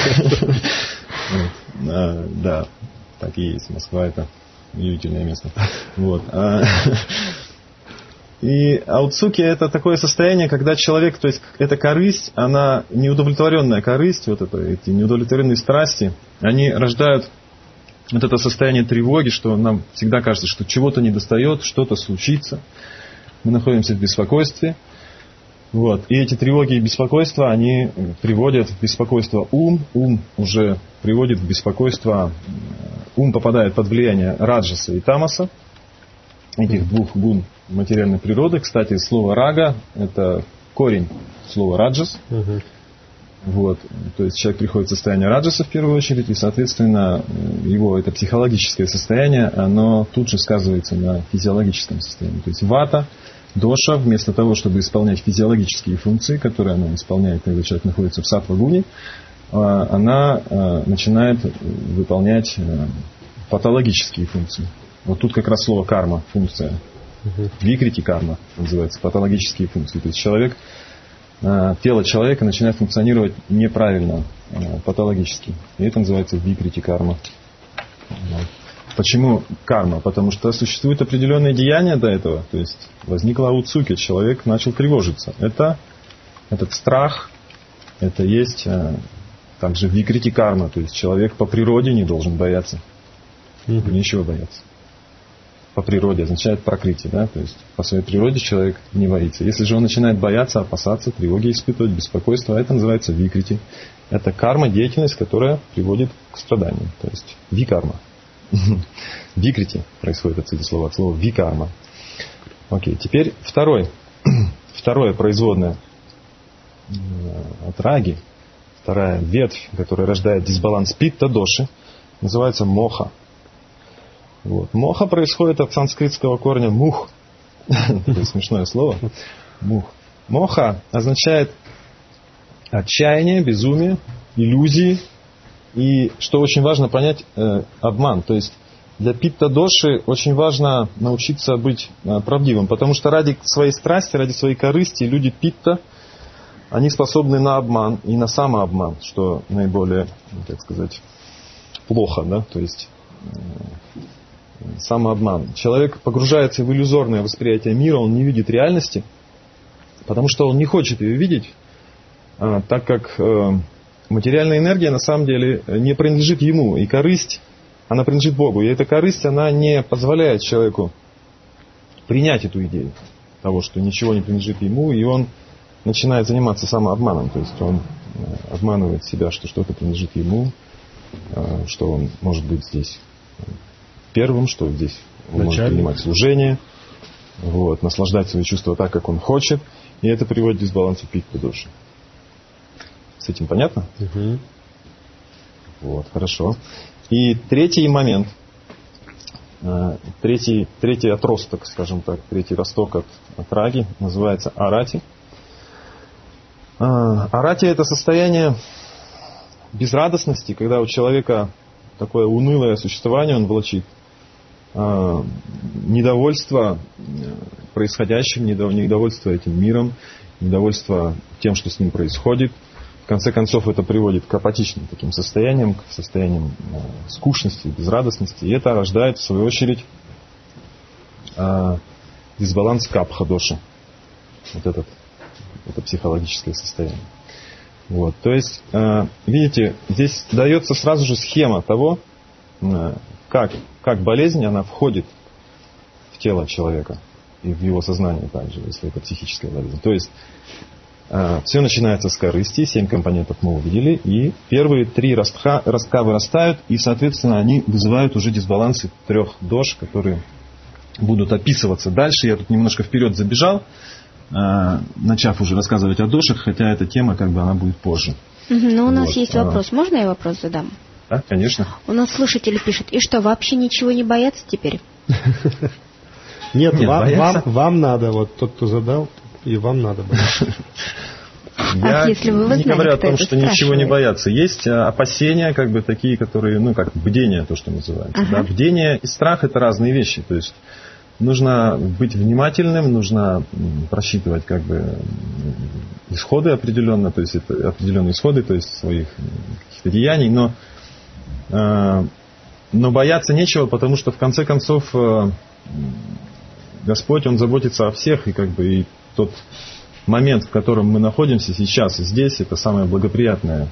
Да, так и есть. Москва это удивительное место. Вот. И ауцуки это такое состояние, когда человек, то есть эта корысть, она неудовлетворенная корысть, вот это, эти неудовлетворенные страсти, они рождают вот это состояние тревоги, что нам всегда кажется, что чего-то недостает, что-то случится. Мы находимся в беспокойстве. Вот. И эти тревоги и беспокойства, они приводят в беспокойство ум. Ум уже приводит в беспокойство. Ум попадает под влияние раджаса и тамаса, этих двух гун материальной природы. Кстати, слово рага – это корень слова раджас. Угу. Вот. То есть человек приходит в состояние раджаса в первую очередь, и, соответственно, его это психологическое состояние, оно тут же сказывается на физиологическом состоянии. То есть вата, доша, вместо того, чтобы исполнять физиологические функции, которые она исполняет, когда человек находится в саттва-гуне, она начинает выполнять патологические функции. Вот тут как раз слово карма, функция. Викрити карма называется, патологические функции. То есть человек, тело человека начинает функционировать неправильно, патологически. И это называется викрити карма. Почему карма? Потому что существуют определенные деяния до этого. То есть возникла ауцуки, человек начал тревожиться. Это этот страх, это есть также викрити карма. То есть человек по природе не должен бояться. Mm-hmm. Нечего бояться. По природе означает прокрытие, да? То есть по своей природе человек не боится. Если же он начинает бояться, опасаться, тревоги испытывать, беспокойство, это называется викрити. Это карма, деятельность, которая приводит к страданию. То есть викарма. Викрити происходит от этого слова, от слова викарма. Окей, теперь второй, второе производное от раги, вторая ветвь, которая рождает дисбаланс питта-доши, называется моха. Вот. Моха происходит от санскритского корня мух. Такое смешное слово. Мух. Моха означает отчаяние, безумие, иллюзии и, что очень важно понять, обман. То есть для питта-доши очень важно научиться быть правдивым, потому что ради своей страсти, ради своей корысти люди питта, они способны на обман и на самообман, что наиболее, так сказать, плохо, да, то есть самообман. Человек погружается в иллюзорное восприятие мира, он не видит реальности, потому что он не хочет ее видеть, так как материальная энергия на самом деле не принадлежит ему, и корысть, она принадлежит Богу. И эта корысть, она не позволяет человеку принять эту идею того, что ничего не принадлежит ему, и он начинает заниматься самообманом. То есть он обманывает себя, что что-то принадлежит ему, что он может быть здесь первым, что здесь он может принимать служение, вот, наслаждать свои чувства так, как он хочет, и это приводит к дисбалансу питта-доши. С этим понятно? Угу. Вот, хорошо. И третий момент, третий, третий отросток, скажем так, третий росток от, от раги называется арати. Арати — это состояние безрадостности, когда у человека такое унылое существование он влачит, недовольство происходящим, недовольство этим миром, недовольство тем, что с ним происходит. В конце концов, это приводит к апатичным таким состояниям, к состояниям э, скучности, безрадостности. И это рождает, в свою очередь, э, дисбаланс капха-доши. Вот этот, это психологическое состояние. Вот. То есть, э, видите, здесь дается сразу же схема того, э, как, как болезнь, она входит в тело человека и в его сознание также, если это психическая болезнь. То есть, все начинается с корысти, семь компонентов мы увидели, и первые три ростка, ростка вырастают, и, соответственно, они вызывают уже дисбалансы трех дош, которые будут описываться дальше. Я тут немножко вперед забежал, начав уже рассказывать о дошах, хотя эта тема, как бы, она будет позже. Но у нас вот. есть вопрос. Можно я вопрос задам? Да, конечно. У нас слушатели пишут, и что, вообще ничего не боятся теперь? Нет, вам, вам надо, вот тот, кто задал, и вам надо бояться. Я не говорю о том, что ничего не бояться. Есть опасения, как бы такие, которые, ну, как бдение, то, что называется. Ага. Да? Бдение и страх — это разные вещи. То есть нужно быть внимательным, нужно просчитывать, как бы, исходы определенно, то есть это определенные исходы, то есть своих каких-то деяний, но, э, но бояться нечего, потому что в конце концов э, Господь, Он заботится о всех, и как бы и тот момент, в котором мы находимся сейчас и здесь, это самое благоприятное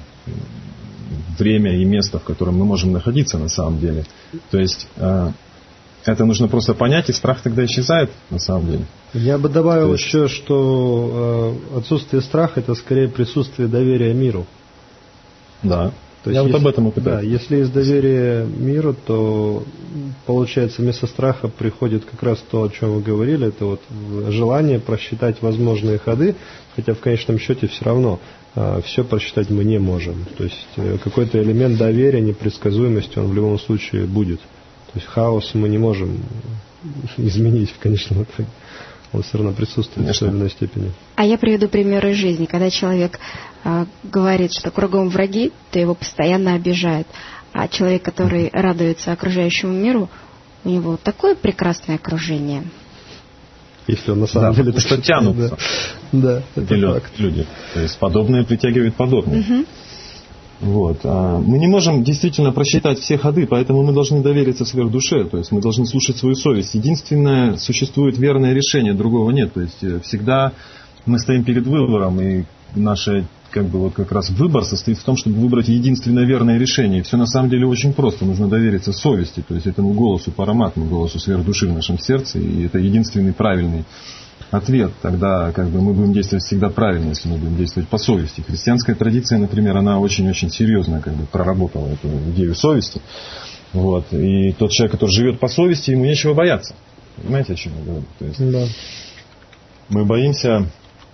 время и место, в котором мы можем находиться на самом деле. То есть э, это нужно просто понять, и страх тогда исчезает на самом деле. Я бы добавил есть... еще, что э, отсутствие страха — это скорее присутствие доверия миру. Да. То Я есть, вот если, об этом и пытаюсь. Да, если есть доверие миру, то получается вместо страха приходит как раз то, о чем вы говорили, это вот желание просчитать возможные ходы, хотя в конечном счете все равно э, все просчитать мы не можем. То есть э, какой-то элемент доверия, непредсказуемости, он в любом случае будет. То есть хаос мы не можем изменить в конечном итоге. Он все равно присутствует в той или иной степени. А я приведу примеры из жизни. Когда человек э, говорит, что кругом враги, то его постоянно обижают. А человек, который радуется окружающему миру, у него такое прекрасное окружение. Если он на самом да, деле... Что тянутся. Да, да, это факт. Люди. То есть подобное притягивает подобное. Угу. Вот. Мы не можем действительно просчитать все ходы, поэтому мы должны довериться сверхдуше, то есть мы должны слушать свою совесть. Единственное, существует верное решение, другого нет. То есть всегда мы стоим перед выбором, и наш как бы, вот как раз выбор состоит в том, чтобы выбрать единственное верное решение. И все на самом деле очень просто, нужно довериться совести, то есть этому голосу параматму, голосу сверхдуши в нашем сердце, и это единственный правильный ответ. Тогда как бы мы будем действовать всегда правильно, если мы будем действовать по совести. Христианская традиция, например, она очень-очень серьезно как бы проработала эту идею совести. Вот. И тот человек, который живет по совести, ему нечего бояться. Понимаете, о чем я говорю? То есть Да. мы боимся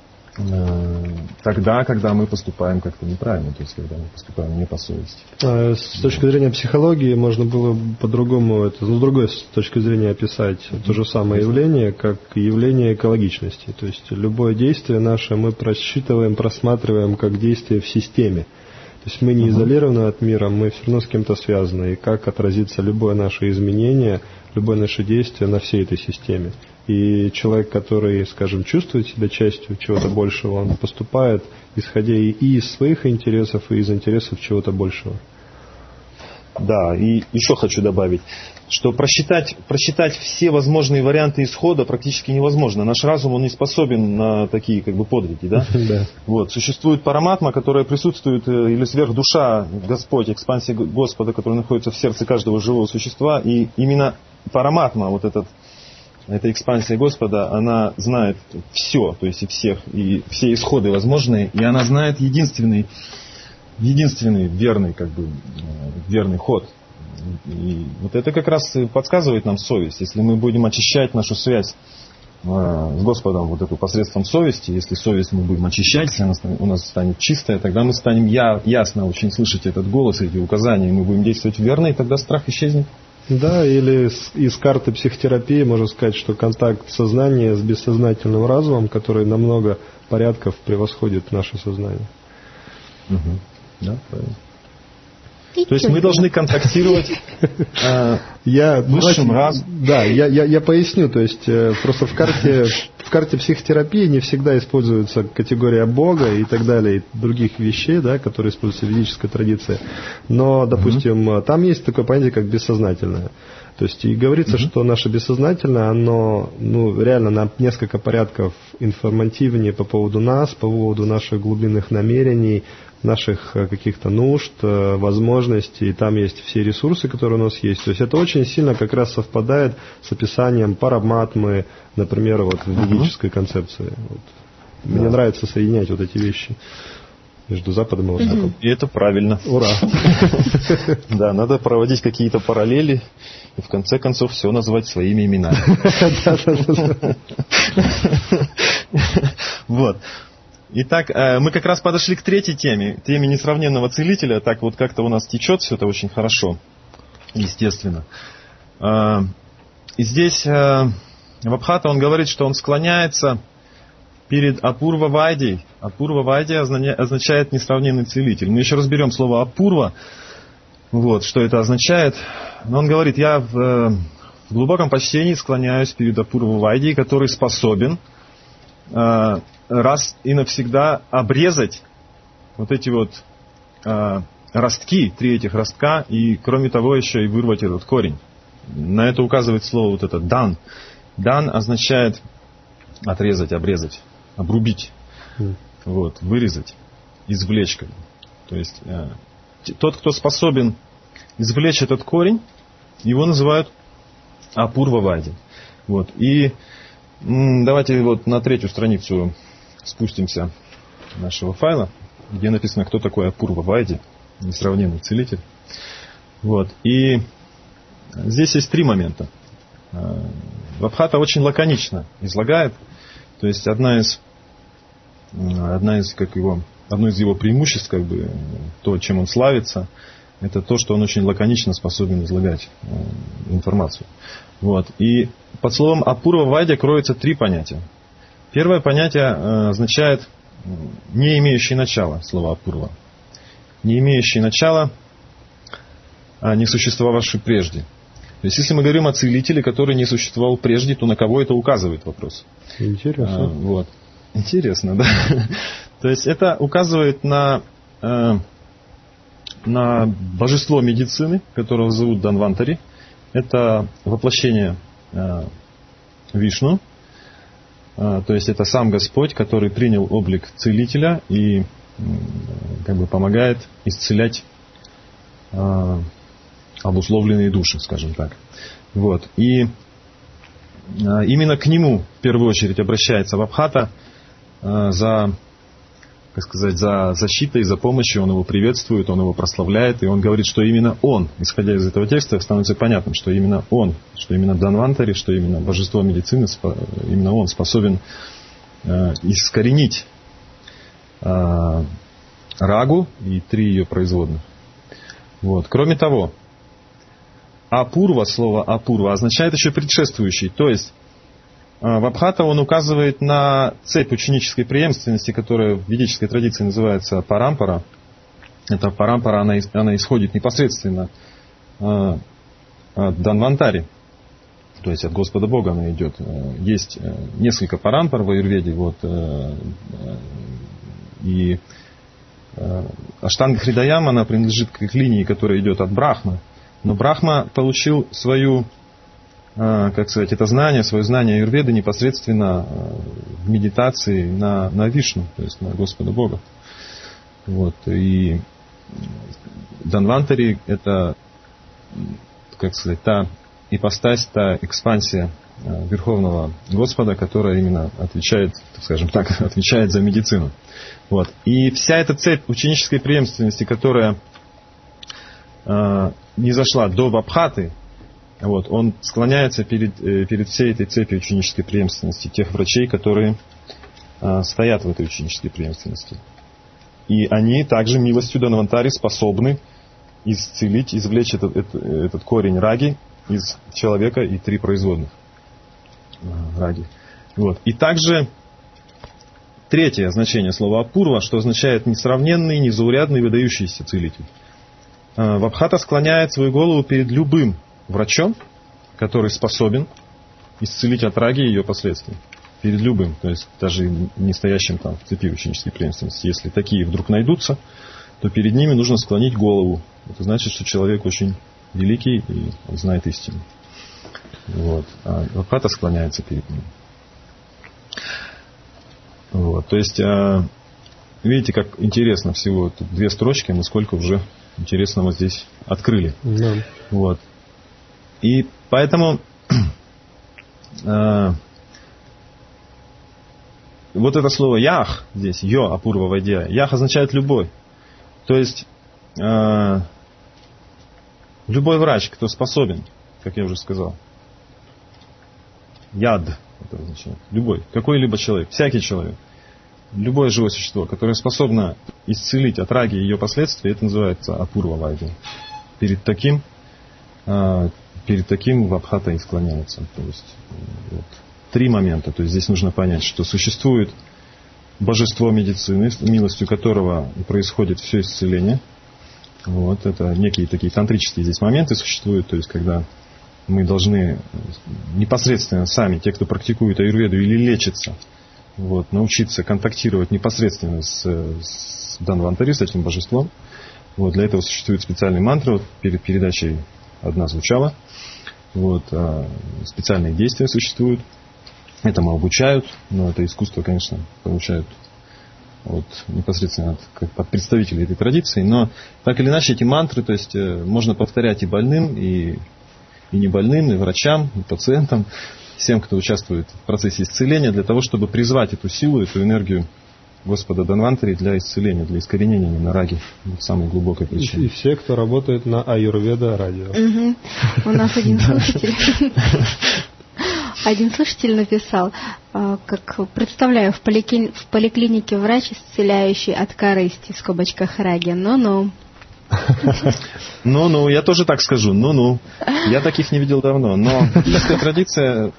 э, тогда, когда мы поступаем как-то неправильно, то есть когда мы поступаем не по совести. А с точки зрения психологии можно было по-другому это, ну, с другой точки зрения описать то же самое явление, как явление экологичности. То есть любое действие наше мы просчитываем, просматриваем как действие в системе. То есть мы не изолированы от мира, мы все равно с кем-то связаны. И как отразится любое наше изменение, любое наше действие на всей этой системе. И человек, который, скажем, чувствует себя частью чего-то большего, он поступает, исходя и из своих интересов, и из интересов чего-то большего. Да, и еще хочу добавить, что просчитать, просчитать все возможные варианты исхода практически невозможно. Наш разум, он не способен на такие как бы подвиги, да? Да. Вот. Существует параматма, которая присутствует, или сверхдуша, Господь, экспансия Господа, которая находится в сердце каждого живого существа, и именно параматма, вот этот, эта экспансия Господа, она знает все, то есть и всех, и все исходы возможные, и она знает единственный, единственный верный, как бы, верный ход. И вот это как раз подсказывает нам совесть. Если мы будем очищать нашу связь с Господом вот эту посредством совести, если совесть мы будем очищать, если она у нас станет чистая, тогда мы станем я, ясно очень слышать этот голос, эти указания, и мы будем действовать верно, и тогда страх исчезнет. Да, или из карты психотерапии можно сказать, что контакт сознания с бессознательным разумом, который на много порядков превосходит наше сознание. Угу. Да, правильно. То есть мы должны контактировать э, я, высшим разумом. Да, я, я, я поясню. То есть э, просто в карте, в карте психотерапии не всегда используется категория Бога и так далее, и других вещей, да, которые используются в ведической традиции. Но, допустим, угу. там есть такое понятие, как бессознательное. То есть и говорится, угу. что наше бессознательное, оно ну, реально на несколько порядков информативнее по поводу нас, по поводу наших глубинных намерений, наших каких-то нужд, возможностей, и там есть все ресурсы, которые у нас есть. То есть это очень сильно как раз совпадает с описанием параматмы, например, вот в ведической концепции. Вот. Мне да. нравится соединять вот эти вещи между Западом и Востоком. И это правильно. Ура! Да, надо проводить какие-то параллели и в конце концов все называть своими именами. Вот. Итак, мы как раз подошли к третьей теме, теме несравненного целителя. Так вот как-то у нас течет все это очень хорошо, естественно. И здесь Вабхата, он говорит, что он склоняется перед Апурва Вайдей. Апурва Вайдей означает несравненный целитель. Мы еще разберем слово Апурва, вот, что это означает. Но он говорит, я в, в глубоком почтении склоняюсь перед Апурва Вайдей, который способен раз и навсегда обрезать вот эти вот э, ростки, три этих ростка, и кроме того еще и вырвать этот корень. На это указывает слово вот это дан. Дан означает отрезать, обрезать, обрубить, mm. вот, вырезать, извлечь. Как бы. То есть э, тот, кто способен извлечь этот корень, его называют Апурва Вайди. Вот. И м, давайте вот на третью страницу спустимся нашего файла, где написано, кто такой Апурва Вайди, несравненный целитель. Вот. И здесь есть три момента. Вабхата очень лаконично излагает. То есть одна из, одна из, как его, одно из его преимуществ, как бы, то, чем он славится, это то, что он очень лаконично способен излагать информацию. Вот. И под словом Апурва Вайди кроется три понятия. Первое понятие э, означает не имеющий начала, слово Апурва. Не имеющий начала, а не существовавший прежде. То есть, если мы говорим о целителе, который не существовал прежде, то на кого это указывает вопрос? Интересно. А, вот. Интересно, да. То есть, это указывает на, э, на божество медицины, которого зовут Данвантари. Это воплощение э, Вишну. То есть это сам Господь, который принял облик целителя и как бы помогает исцелять э, обусловленные души, скажем так. Вот. И э, именно к нему в первую очередь обращается Вабхата э, за как сказать, за защитой, за помощью, он его приветствует, он его прославляет, и он говорит, что именно он, исходя из этого текста, становится понятным, что именно он, что именно Данвантари, что именно божество медицины, именно он способен э, искоренить э, рагу и три ее производных. Вот. Кроме того, апурва, слово апурва, означает еще предшествующий, то есть Вабхата он указывает на цепь ученической преемственности, которая в ведической традиции называется парампара. Эта парампара, она, она исходит непосредственно э, от Данвантари, то есть от Господа Бога она идет. Есть несколько парампар в аюрведе, вот, э, и э, Аштанга Хридаяма, она принадлежит к линии, которая идет от Брахмы, но Брахма получил свою, как сказать, это знание, свое знание аюрведы непосредственно в медитации на, на Вишну, то есть на Господа Бога. Вот. И Данвантари это, как сказать, та ипостась, та экспансия Верховного Господа, которая именно отвечает, скажем так, отвечает за медицину. Вот. И вся эта цепь ученической преемственности, которая э, не зашла до Вабхаты, вот, он склоняется перед, перед всей этой цепью ученической преемственности тех врачей, которые а, стоят в этой ученической преемственности. И они также милостью Данвантари способны исцелить, извлечь этот, этот, этот корень раги из человека и три производных а, раги. Вот. И также третье значение слова апурва, что означает несравненный, незаурядный, выдающийся целитель. А, Вабхата склоняет свою голову перед любым врачом, который способен исцелить от раги и ее последствий. Перед любым, то есть даже не стоящим там в цепи ученической преемственности. Если такие вдруг найдутся, то перед ними нужно склонить голову. Это значит, что человек очень великий и он знает истину. Вот. А Вабхата склоняется перед ним. Вот. То есть, видите, как интересно всего. Тут две строчки, мы сколько уже интересного здесь открыли. Да. Вот. И поэтому э, вот это слово ях здесь, йо, апурва вайдья, ях означает любой. То есть э, любой врач, кто способен, как я уже сказал, яд, это означает, любой, какой-либо человек, всякий человек, любое живое существо, которое способно исцелить от раги и ее последствий, это называется апурва вайдья. Перед таким э, Перед таким Вабхата и склоняется. То есть, вот, три момента. То есть здесь нужно понять, что существует божество медицины, милостью которого происходит все исцеление. Вот, это некие такие тантрические здесь моменты существуют. То есть когда мы должны непосредственно сами, те, кто практикует аюрведу или лечится, вот, научиться контактировать непосредственно с, с Данвантари, с этим божеством. Вот, для этого существуют специальные мантры. Вот, перед передачей одна звучала. Вот, а специальные действия существуют. Этому обучают, но это искусство, конечно, получают от, непосредственно от, от представителей этой традиции. Но так или иначе эти мантры, то есть можно повторять и больным, и, и не больным, и врачам, и пациентам, всем, кто участвует в процессе исцеления, для того, чтобы призвать эту силу, эту энергию Господа Данвантари для исцеления, для искоренения именно раги, самой глубокой причины. И, и все, кто работает на Аюрведа радио. Угу. У нас один слушатель, один слушатель написал, как представляю, в поликлинике врач, исцеляющий от корысти, в скобочках раги. Ну-ну. Ну-ну, я тоже так скажу. Ну-ну. Я таких не видел давно. Но ведическая традиция...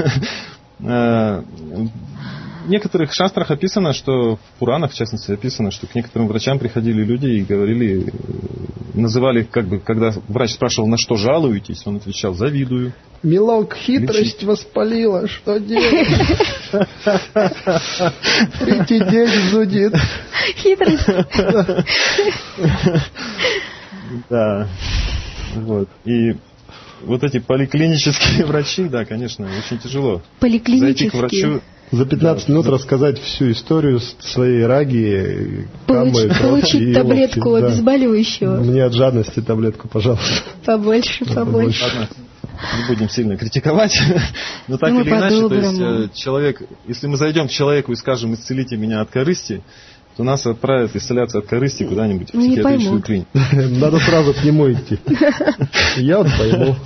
В некоторых шастрах описано, что в Пуранах, в частности, описано, что к некоторым врачам приходили люди и говорили, называли, как бы, когда врач спрашивал, на что жалуетесь, он отвечал, завидую. Милок, хитрость воспалила, что делать? Третий день зудит. Хитрость. Да. Вот. И вот эти поликлинические врачи, да, конечно, очень тяжело. Поликлинические. Зайти к врачу. За пятнадцать да, минут да. рассказать всю историю своей раги, Получ, камы, получить таблетку да. обезболивающего. Мне от жадности таблетку, пожалуйста. Побольше, побольше. Ладно, не будем сильно критиковать. Но так ну, или иначе, то есть, человек, если мы зайдем к человеку и скажем, исцелите меня от корысти, то нас отправят исцеляться от корысти куда-нибудь в Ну, не психиатрическую пойму. клинику. Надо сразу к нему идти. Я вот пойму.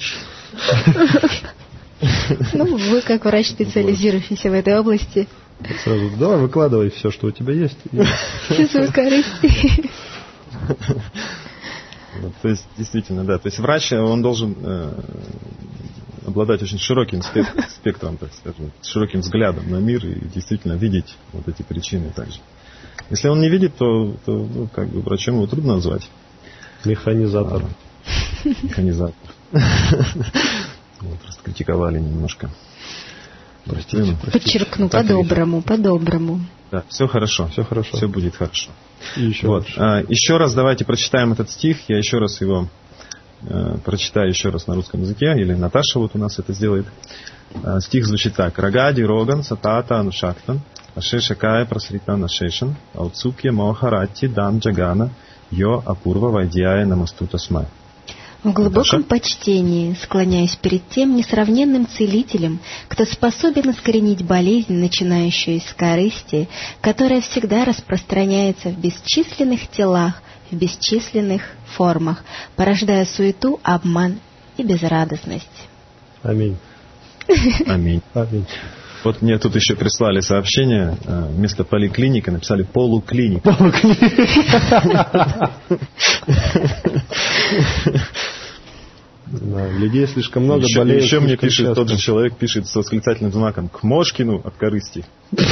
Ну, вы как врач, специализирующийся в этой области. Сразу, давай выкладывай все, что у тебя есть. Чувствую корысть. Вот, то есть, действительно, да. То есть врач, он должен э, обладать очень широким спек- спектром, так скажем, широким взглядом на мир и действительно видеть вот эти причины также. Если он не видит, то, то ну, как бы врачом его трудно назвать. Механизатор. А, механизатор. Вот, раскритиковали немножко. Простите. Подчеркну, Так по-доброму, по-доброму. Да, все хорошо, Все хорошо. все будет хорошо. И еще Вот. лучше. А, еще раз давайте прочитаем этот стих. Я еще раз его э, прочитаю еще раз на русском языке, или Наташа вот у нас это сделает. А, стих звучит так. Рагади роган сатата анушактан, ашешакая прасрита нашешан, ауцукья мохаратти дан джагана, йо апурва вайдьяя намастута смай. В глубоком Наташа? почтении склоняюсь перед тем несравненным целителем, кто способен искоренить болезнь, начинающую из корысти, которая всегда распространяется в бесчисленных телах, в бесчисленных формах, порождая суету, обман и безрадостность. Аминь. Аминь. Аминь. Вот мне тут еще прислали сообщение, э, вместо поликлиника написали полуклиник. Да, людей слишком много, еще, болеют еще мне слишком пишет, часто. тот же человек пишет с восклицательным знаком к Мошкину от корысти.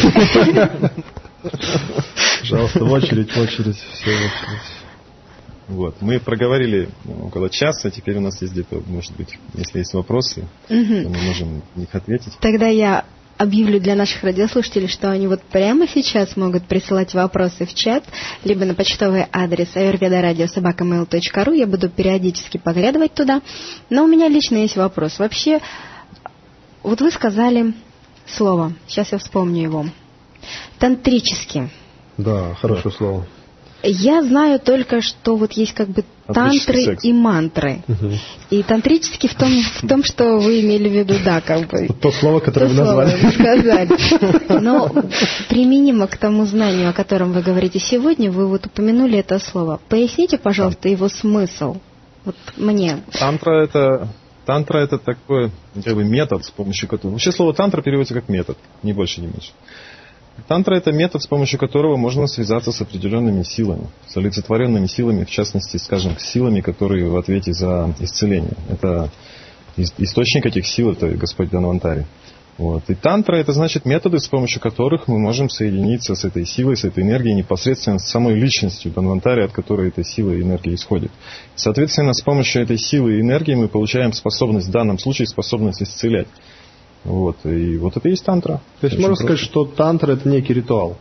Пожалуйста, в очередь, в очередь, все в очередь. Вот. Мы проговорили около часа, теперь у нас есть где-то, может быть, если есть вопросы, Мгм. то мы можем на них ответить. Тогда я объявлю для наших радиослушателей, что они вот прямо сейчас могут присылать вопросы в чат, либо на почтовый адрес ayurvedaраdio собака мэйл точка ру. Я буду периодически поглядывать туда. Но у меня лично есть вопрос. Вообще, вот вы сказали слово, сейчас я вспомню его. Тантрически. Да, хорошее слово. Я знаю только, что вот есть как бы Тантрический тантры секс. и мантры. Мгм. И тантрический в том, в том, что вы имели в виду, да, как бы. То слово, которое То вы слово назвали. вы сказали. Но применимо к тому знанию, о котором вы говорите сегодня, вы вот упомянули это слово. Поясните, пожалуйста, его смысл. Вот мне. Тантра это, тантра это такой как бы метод, с помощью которого... Вообще слово тантра переводится как метод, ни больше, ни меньше. Тантра это метод, с помощью которого можно связаться с определенными силами, с олицетворенными силами, в частности, скажем, с силами, которые в ответе за исцеление. Это источник этих сил, это Господь Данвантари. Вот. И тантра это значит методы, с помощью которых мы можем соединиться с этой силой, с этой энергией, непосредственно с самой личностью Данвантари, от которой эта сила и энергия исходит. Соответственно, с помощью этой силы и энергии мы получаем способность, в данном случае способность исцелять. Вот. И вот это и есть тантра. То есть Очень можно просто. сказать, что тантра это некий ритуал.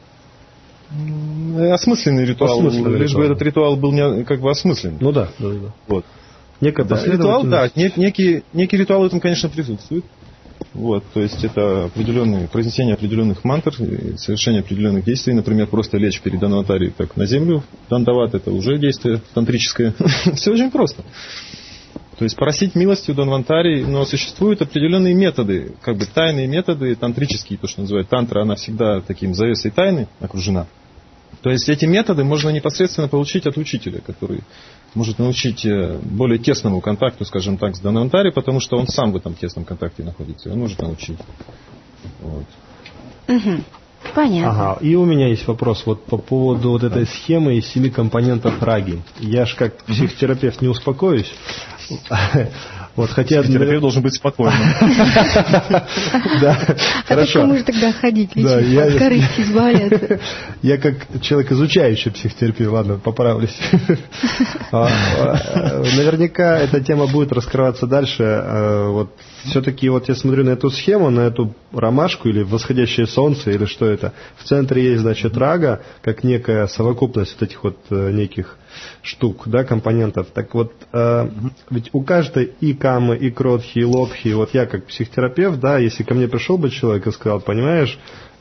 М, Осмысленный ритуал. Осмысленный Лишь бы ритуал. этот ритуал был не, как бы осмыслен. Ну да, да, да. Вот. Некая Да, ритуал, да, последовательность. не- некий, некий ритуал в этом, конечно, присутствует. Вот, то есть это определенные, произнесение определенных мантр, и совершение определенных действий, например, просто лечь перед Данвантари так на землю, дандават, это уже действие тантрическое. Все очень просто. То есть просить милости у Данвантари, но существуют определенные методы, как бы тайные методы, тантрические, то, что называют тантра, она всегда таким завесой тайны окружена. То есть эти методы можно непосредственно получить от учителя, который может научить э, более тесному контакту, скажем так, с Данвантари, потому что он сам в этом тесном контакте находится, и он может научить. Вот. Мгм. Понятно. Ага, и у меня есть вопрос вот по поводу вот этой схемы из семи компонентов раги. Я ж как психотерапевт не успокоюсь. Вот, хотя... Терапевт должен быть спокойным. Да, А хорошо. кому же тогда ходить, Да, лечить, я- от корысти избавляться? Я как человек, изучающий психотерапию, ладно, поправлюсь. А, а, Наверняка эта тема будет раскрываться дальше. А, Вот все-таки вот я смотрю на эту схему, на эту ромашку или восходящее солнце, или что это. В центре есть, значит, рага, как некая совокупность вот этих вот э, неких штук, да, компонентов. Так вот, э, ведь у каждой и камы, и кротхи, и лобхи, вот я как психотерапевт, да, если ко мне пришел бы человек и сказал, понимаешь,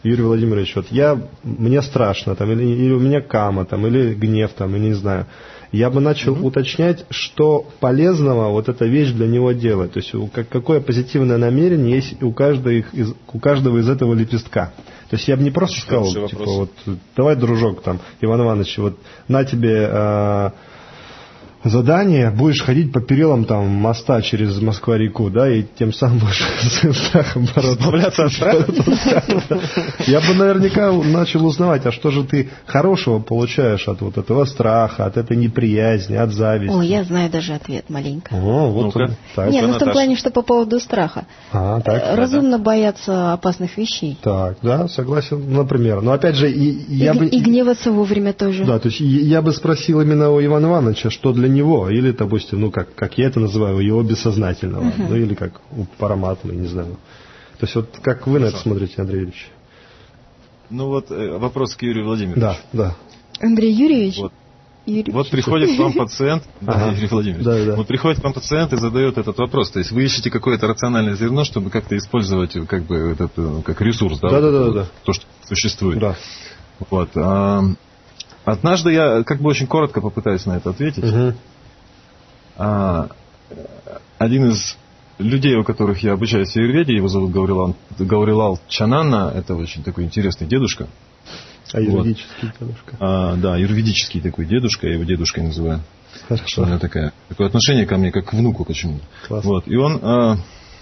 Юрий Владимирович, вот я, мне страшно, там, или, или у меня кама, там, или гнев, там, или не знаю. Я бы начал mm-hmm. уточнять, что полезного вот эта вещь для него делает. То есть как, какое позитивное намерение есть у каждого, из, у каждого из этого лепестка. То есть я бы не просто сказал, типа, вот, давай, дружок, там, Иван Иванович, вот на тебе э, задание, будешь ходить по перилам там моста через Москва-реку, да, и тем самым будешь своим страхом бороться. Избавляться от страха? Я бы наверняка начал узнавать, а что же ты хорошего получаешь от вот этого страха, от этой неприязни, от зависти. О, я знаю даже ответ маленько. О, вот он, так. Нет, ну в том плане, что по поводу страха. А, так, разумно да. бояться опасных вещей. Так, да, согласен, например. Но опять же, и, я и, бы... И гневаться вовремя тоже. Да, то есть я бы спросил именно у Ивана Ивановича, что для него, или, допустим, ну, как, как я это называю, у его бессознательного, uh-huh. ну, или как у Параматмы, не знаю. То есть вот как вы Хорошо. на это смотрите, Андрей Юрьевич? Ну вот вопрос к Юрию Владимировичу. Да, да. Андрей Юрьевич? Вот, Юрьевич. вот приходит к вам пациент, ага. да, Юрий Владимирович, да, да. вот приходит к вам пациент и задает этот вопрос. То есть вы ищете какое-то рациональное зерно, чтобы как-то использовать как бы этот, как ресурс, да, да, вот, да, да, вот, да. то, что существует. Да. Вот. А, однажды я как бы очень коротко попытаюсь на это ответить. Угу. А, один из людей, у которых я обучаюсь в аюрведе, его зовут Гаурилал, Гаурилал Чананна, это очень такой интересный дедушка. Аюрведический вот. дедушка. А, да, аюрведический такой дедушка, я его дедушкой называю. Хорошо. У него такая, такое отношение ко мне, как к внуку почему-то. Классно. Вот. И он, а,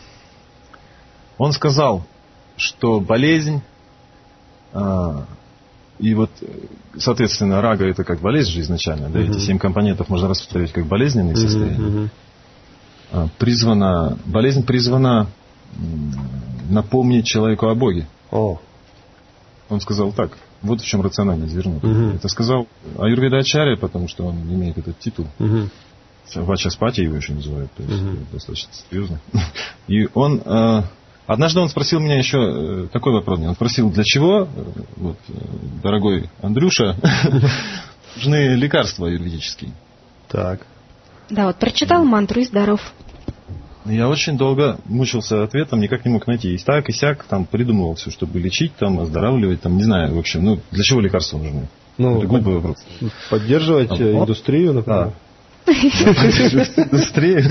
он сказал, что болезнь, а, и вот, соответственно, рага это как болезнь же изначально, да, uh-huh. эти семь компонентов можно рассмотреть как болезненные состояния. Uh-huh. А, призвана, болезнь призвана напомнить человеку о Боге. Oh. Он сказал так, вот в чем рациональное зерно. Uh-huh. Это сказал Аюрведа Ачарья, потому что он имеет этот титул. Uh-huh. Вачаспати его еще называют, то есть uh-huh. достаточно серьезно. И он, э, однажды он спросил меня еще э, такой вопрос. Он спросил, для чего, э, вот, э, дорогой Андрюша, нужны лекарства аюрведические? Так. Да, вот прочитал мантру и здоров. Я очень долго мучился ответом, никак не мог найти. И так, и сяк, там придумывал все, чтобы лечить, там, оздоравливать, там, не знаю, в общем, ну, для чего лекарства нужны? Ну, это глупый вопрос. Поддерживать а, индустрию, например. Индустрию.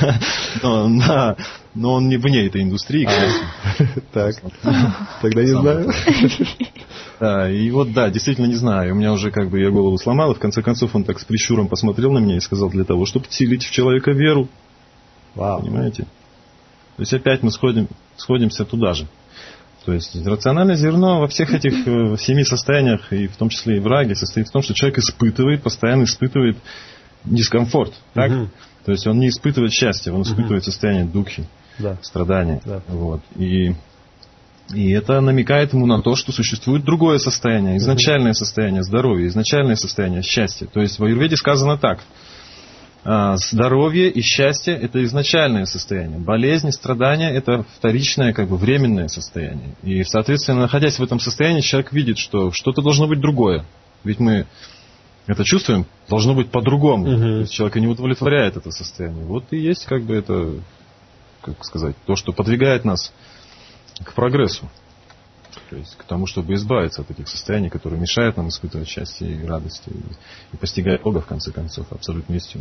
Но он не вне этой индустрии, конечно. Так, тогда не знаю. Да, и вот да, действительно не знаю. У меня уже как бы я голову сломал, и в конце концов он так с прищуром посмотрел на меня и сказал, для того, чтобы вселить в человека веру. Вау. Понимаете? То есть опять мы сходим, сходимся туда же. То есть рациональное зерно во всех этих в семи состояниях, и в том числе и в раге, состоит в том, что человек испытывает, постоянно испытывает дискомфорт. Так? Угу. То есть он не испытывает счастья, он испытывает угу. состояние духи, да. страдания. Да. Вот. И, и это намекает ему на то, что существует другое состояние, изначальное угу. состояние здоровья, изначальное состояние счастья. То есть в аюрведе сказано так. Здоровье и счастье – это изначальное состояние. Болезнь, страдания – это вторичное, как бы временное состояние. И, соответственно, находясь в этом состоянии, человек видит, что что-то должно быть другое. Ведь мы это чувствуем, должно быть по-другому. Угу. То есть человека не удовлетворяет это состояние. Вот и есть, как бы, это, как сказать, то, что подвигает нас к прогрессу. То есть к тому, чтобы избавиться от этих состояний, которые мешают нам испытывать счастье и радость, и, и постигать Бога, в конце концов, абсолютную истину.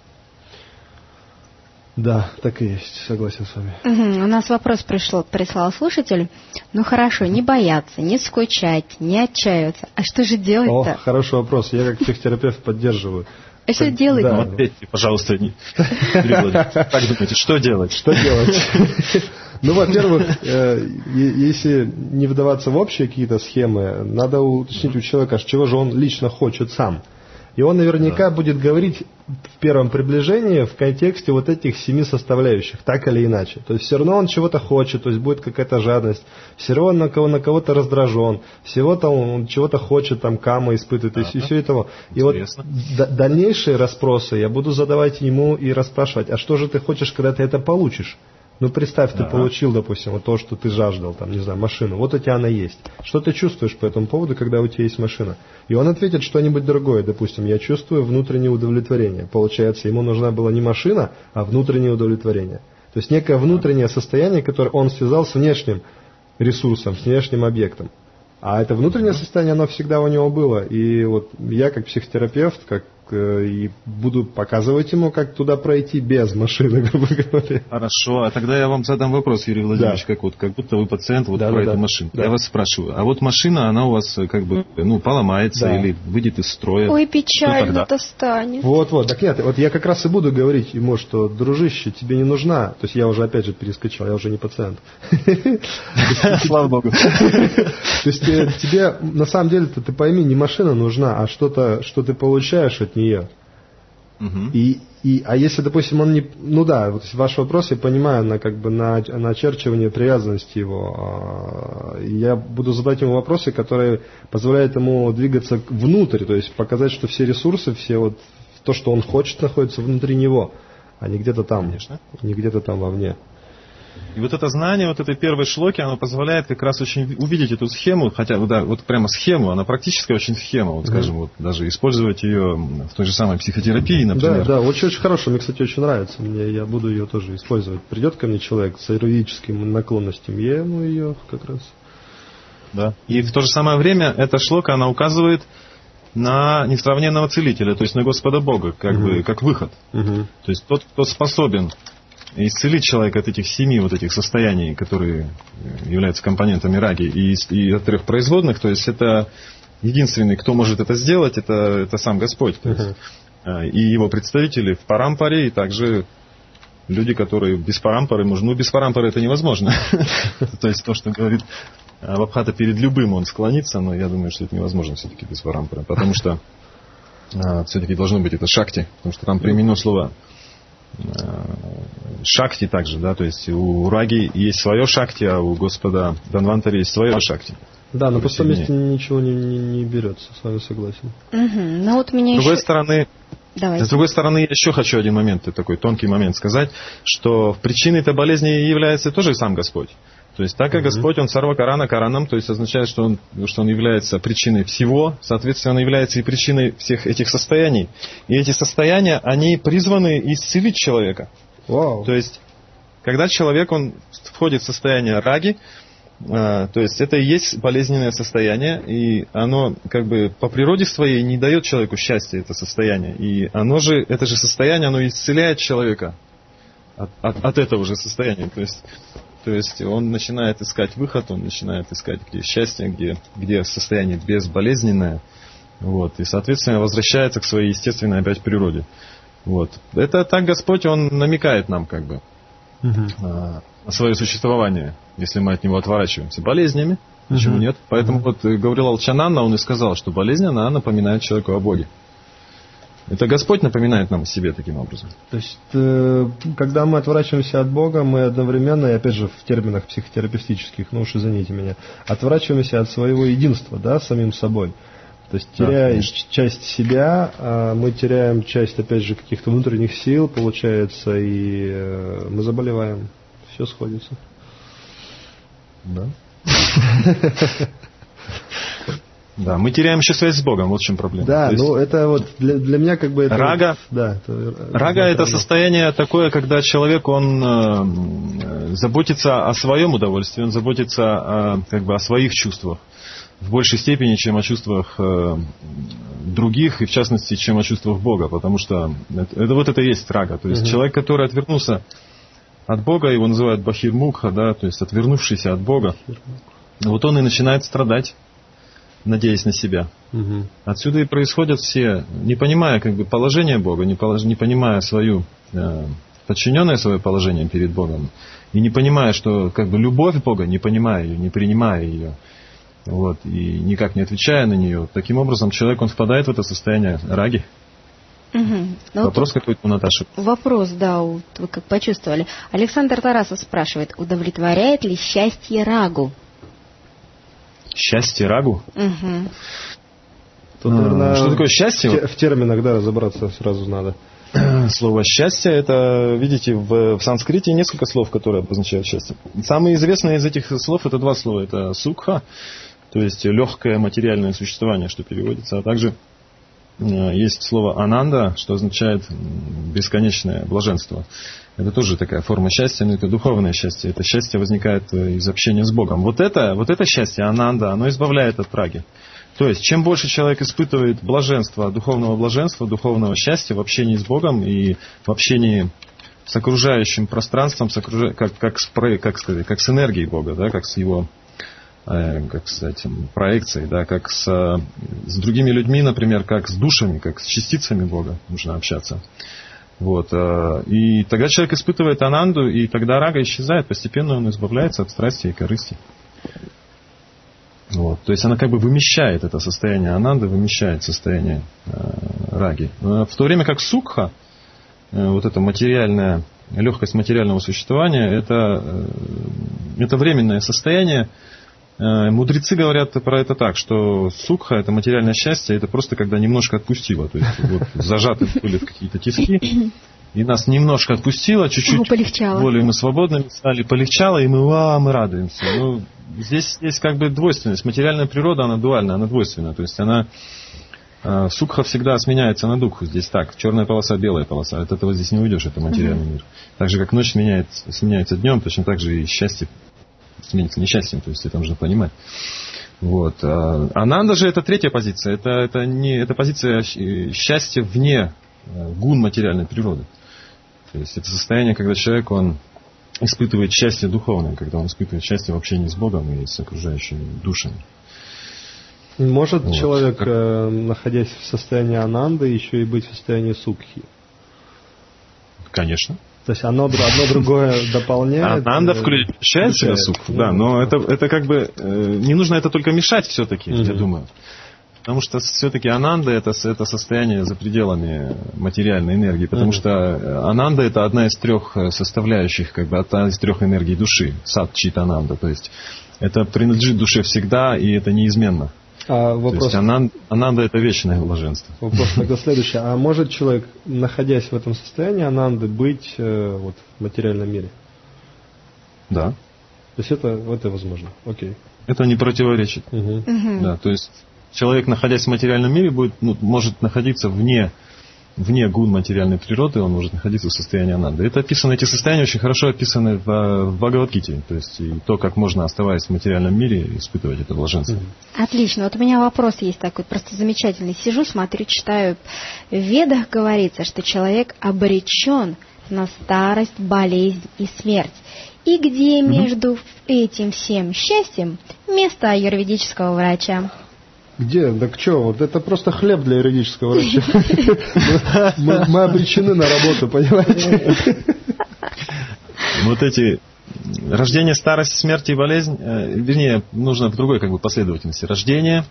Да, так и есть, согласен с вами. Угу, у нас вопрос пришел, прислал слушатель. Ну хорошо, не бояться, не скучать, не отчаиваться. А что же делать-то? О, хороший вопрос. Я как психотерапевт поддерживаю. А что делать? Да. Ну, ответьте, пожалуйста, не... Как думаете, что делать? Что делать? Ну, во-первых, если не вдаваться в общие какие-то схемы, надо уточнить у человека, чего же он лично хочет сам. И он наверняка да. будет говорить в первом приближении в контексте вот этих семи составляющих, так или иначе. То есть все равно он чего-то хочет, то есть будет какая-то жадность, все равно он на, кого, на кого-то раздражен, всего-то он чего-то хочет, там, кама испытывает, то есть и все этого. И интересно. Вот д- дальнейшие расспросы я буду задавать ему и расспрашивать, а что же ты хочешь, когда ты это получишь? Ну, представь, ты ага. получил, допустим, вот то, что ты жаждал, там, не знаю, машину. Вот у тебя она есть. Что ты чувствуешь по этому поводу, когда у тебя есть машина? И он ответит что-нибудь другое. Допустим, я чувствую внутреннее удовлетворение. Получается, ему нужна была не машина, а внутреннее удовлетворение. То есть некое внутреннее состояние, которое он связал с внешним ресурсом, с внешним объектом. А это внутреннее состояние, оно всегда у него было. И вот я как психотерапевт, как и буду показывать ему, как туда пройти без машины, грубо говоря. Хорошо, а тогда я вам задам вопрос, Юрий Владимирович, да. как вот, как будто вы пациент вот да, про да, эту да. машину. Да. Я вас спрашиваю, а вот машина, она у вас как бы, ну, поломается да. или выйдет из строя? Ой, печально-то станет. Вот-вот, так нет, вот я как раз и буду говорить ему, что, дружище, тебе не нужна, то есть я уже опять же перескочил, я уже не пациент. Слава Богу. То есть тебе, на самом деле, ты пойми, не машина нужна, а что-то, что ты получаешь от нее. Угу. И, и, а если, допустим, он не... Ну да, вот ваш вопрос, я понимаю, на, как бы, на, на очерчивание привязанности его. Я буду задать ему вопросы, которые позволяют ему двигаться внутрь, то есть показать, что все ресурсы, все вот то, что он хочет, находится внутри него, а не где-то там, Конечно. не где-то там вовне. И вот это знание, вот этой первой шлоки, оно позволяет как раз очень увидеть эту схему, хотя, да, вот прямо схему, она практически очень схема, вот, скажем, mm-hmm. вот даже использовать ее в той же самой психотерапии, например. Да, да, очень-очень хорошо, мне, кстати, очень нравится, мне, я буду ее тоже использовать. Придет ко мне человек с аюрведическими наклонностями, я ему ее как раз... Да, и в то же самое время эта шлока, она указывает на несравненного целителя, то есть на Господа Бога, как mm-hmm. бы, как выход. Mm-hmm. То есть тот, кто способен исцелить человека от этих семи вот этих состояний, которые являются компонентами раги, и, и от трех производных, то есть это единственный, кто может это сделать, это, это сам Господь. То есть, uh-huh. И его представители в парампаре, и также люди, которые без парампары, ну без парампары это невозможно. То есть то, что говорит Вабхата, перед любым он склонится, но я думаю, что это невозможно все-таки без парампары, потому что все-таки должно быть это шакти, потому что там применено слово шакти также, да, то есть у раги есть свое шакти, а у Господа Данвантари есть свое шакти. Да, но по пустом месте ничего не, не, не берется, с вами согласен. Угу. Ну, вот меня с другой еще... стороны, Давайте. С другой стороны, я еще хочу один момент, такой тонкий момент сказать, что причиной этой болезни является тоже сам Господь. То есть, так как mm-hmm. Господь, Он сарва карана каранам, то есть означает, что он, что он является причиной всего, соответственно, Он является и причиной всех этих состояний. И эти состояния, они призваны исцелить человека. Wow. То есть, когда человек, он входит в состояние раги, э, то есть, это и есть болезненное состояние, и оно, как бы, по природе своей не дает человеку счастья, это состояние. И оно же, это же состояние, оно исцеляет человека от, от, от этого же состояния. То есть, То есть он начинает искать выход, он начинает искать, где счастье, где, где состояние безболезненное. Вот, и, соответственно, возвращается к своей естественной опять природе. Вот. Это так Господь, Он намекает нам как бы uh-huh. а, на свое существование, если мы от Него отворачиваемся. Болезнями, почему uh-huh. нет? Поэтому uh-huh. вот Гаврилал Чананна, он и сказал, что болезнь, она напоминает человеку о Боге. Это Господь напоминает нам о себе таким образом. То есть, э, когда мы отворачиваемся от Бога, мы одновременно, и опять же в терминах психотерапевтических, ну уж извините меня, отворачиваемся от своего единства, да, с самим собой. То есть, теряя да, часть себя, э, мы теряем часть, опять же, каких-то внутренних сил, получается, и э, мы заболеваем. Все сходится. Да. Да, мы теряем еще связь с Богом, вот в чем проблема. Да, есть, ну это вот для, для меня как бы это... Рага, да, это, рага это, это состояние такое, когда человек, он э, заботится о своем удовольствии, он заботится о, как бы, о своих чувствах в большей степени, чем о чувствах э, других, и в частности, чем о чувствах Бога, потому что это, это вот это и есть рага. То есть угу. человек, который отвернулся от Бога, его называют бахирмукха, да, то есть отвернувшийся от Бога, вот он и начинает страдать, надеясь на себя. Угу. Отсюда и происходят все, не понимая как бы положение Бога, не, полож, не понимая свою, э, подчиненное свое положение перед Богом, и не понимая, что как бы любовь Бога, не понимая ее, не принимая ее, вот, и никак не отвечая на нее, таким образом человек, он впадает в это состояние раги. Угу. Вопрос вот какой-то у Наташи. Вопрос, да, вы как почувствовали. Александр Тарасов спрашивает, удовлетворяет ли счастье рагу? Счастье рагу? Угу. Тут, наверное, что такое счастье? В терминах, да, разобраться сразу надо. Слово «счастье» — это, видите, в, в санскрите несколько слов, которые обозначают счастье. Самые известные из этих слов — это два слова. Это «сукха», то есть легкое материальное существование, что переводится, а также есть слово «ананда», что означает бесконечное блаженство. Это тоже такая форма счастья, но это духовное счастье. Это счастье возникает из общения с Богом. Вот это, вот это счастье, ананда, оно избавляет от раги. То есть, чем больше человек испытывает блаженство, духовного блаженства, духовного счастья в общении с Богом и в общении с окружающим пространством, с окружа... как, как, с, как, сказать, как с энергией Бога, да, как с его э, как сказать, проекцией, да, как с, с другими людьми, например, как с душами, как с частицами Бога нужно общаться. Вот. И тогда человек испытывает ананду, и тогда рага исчезает, постепенно он избавляется от страсти и корысти. Вот. То есть она как бы вымещает это состояние ананды, вымещает состояние э, раги. В то время как сукха, э, вот эта материальная, легкость материального существования, это, э, это временное состояние. Э, мудрецы говорят про это так, что сукха, это материальное счастье, это просто когда немножко отпустило. То есть вот, зажаты были в какие-то тиски, и нас немножко отпустило, чуть-чуть более мы свободными стали, полегчало, и мы, а, мы радуемся. Ну, здесь есть как бы двойственность. Материальная природа, она дуальна, она двойственна. То есть она, э, сукха всегда сменяется на духу. Здесь так, черная полоса, белая полоса. От этого здесь не уйдешь, это материальный мир. Так же, как ночь сменяется, сменяется днем, точно так же и счастье сменится несчастьем. То есть это нужно понимать. Вот. Ананда же это третья позиция. Это, это, не, это позиция счастья вне гун материальной природы. То есть это состояние, когда человек, он испытывает счастье духовное, когда он испытывает счастье в общении с Богом и с окружающими душами. Может вот. человек, как... находясь в состоянии ананды, еще и быть в состоянии сукхи? Конечно. То есть оно, одно другое дополняет. Ананда включает в себя сукху, да, но это, это как бы не нужно это только мешать все-таки, mm-hmm. я думаю. Потому что все-таки ананда это, это состояние за пределами материальной энергии. Потому mm-hmm. что ананда это одна из трех составляющих, как бы одна из трех энергий души. Сат, чит, ананда. То есть это принадлежит душе всегда, и это неизменно. А вопрос... То есть ананда, ананда это вечное блаженство. Вопрос тогда следующий. А может человек, находясь в этом состоянии ананды, быть э, вот, в материальном мире? Да. То есть это, это возможно. Окей. Это не противоречит. Угу. Угу. Да, то есть человек, находясь в материальном мире, будет, ну, может находиться вне, вне гун материальной природы, он может находиться в состоянии ананды. Это описано, эти состояния очень хорошо описаны в, в Бхагавад-гите. То есть и то, как можно, оставаясь в материальном мире, испытывать это блаженство. Отлично. Вот у меня вопрос есть такой, просто замечательный. Сижу, смотрю, читаю. В Ведах говорится, что человек обречен на старость, болезнь и смерть. И где между этим всем счастьем место аюрведического врача? Где? Так что, вот это просто хлеб для юридического врача. Мы, мы обречены на работу, понимаете? Вот эти рождение, старость, смерть и болезнь, вернее, нужно в другой как бы последовательности. Рождение,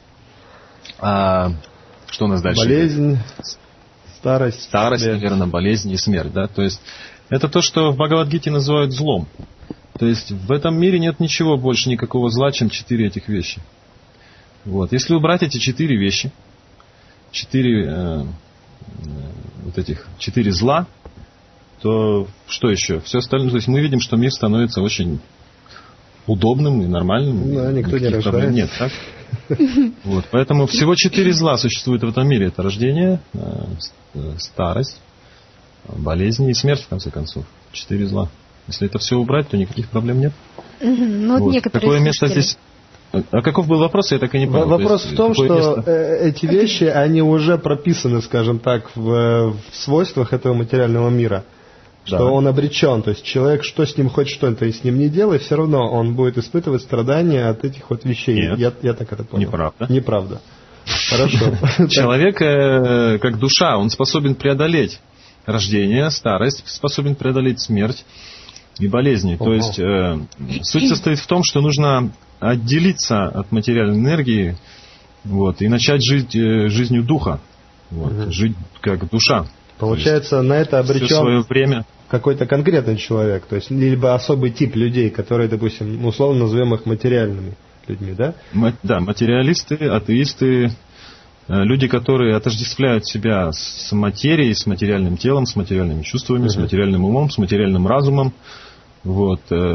а что у нас дальше? Болезнь, старость. Старость, наверное, болезнь и смерть, да? То есть это то, что в Бхагавад-гите называют злом. То есть в этом мире нет ничего больше, никакого зла, чем четыре этих вещи. Вот. Если убрать эти четыре вещи, четыре э, вот этих четыре зла, то что еще? Все остальное. То есть мы видим, что мир становится очень удобным и нормальным. Да, никто не рождается. Проблем нет, так? Вот. Поэтому всего четыре зла существует в этом мире. Это рождение, старость, болезни и смерть, в конце концов. Четыре зла. Если это все убрать, то никаких проблем нет. Ну, вот. Какое место здесь... А каков был вопрос, я так и не понял. Вопрос есть, в том, что место? эти вещи, они уже прописаны, скажем так, в, в свойствах этого материального мира. Что да. он обречен. То есть человек, что с ним хоть что-то и с ним не делай, все равно он будет испытывать страдания от этих вот вещей. Нет, я, я так это понял. Неправда. Неправда. Хорошо. Человек, как душа, он способен преодолеть рождение, старость, способен преодолеть смерть и болезни. То есть суть состоит в том, что нужно отделиться от материальной энергии, вот, и начать жить э, жизнью духа, вот, угу. жить как душа. Получается, на это обречен свое время... какой-то конкретный человек, то есть либо особый тип людей, которые, допустим, условно назовем их материальными людьми, да? Ма- да, материалисты, атеисты, э, люди, которые отождествляют себя с материей, с материальным телом, с материальными чувствами, угу. с материальным умом, с материальным разумом, вот. Э,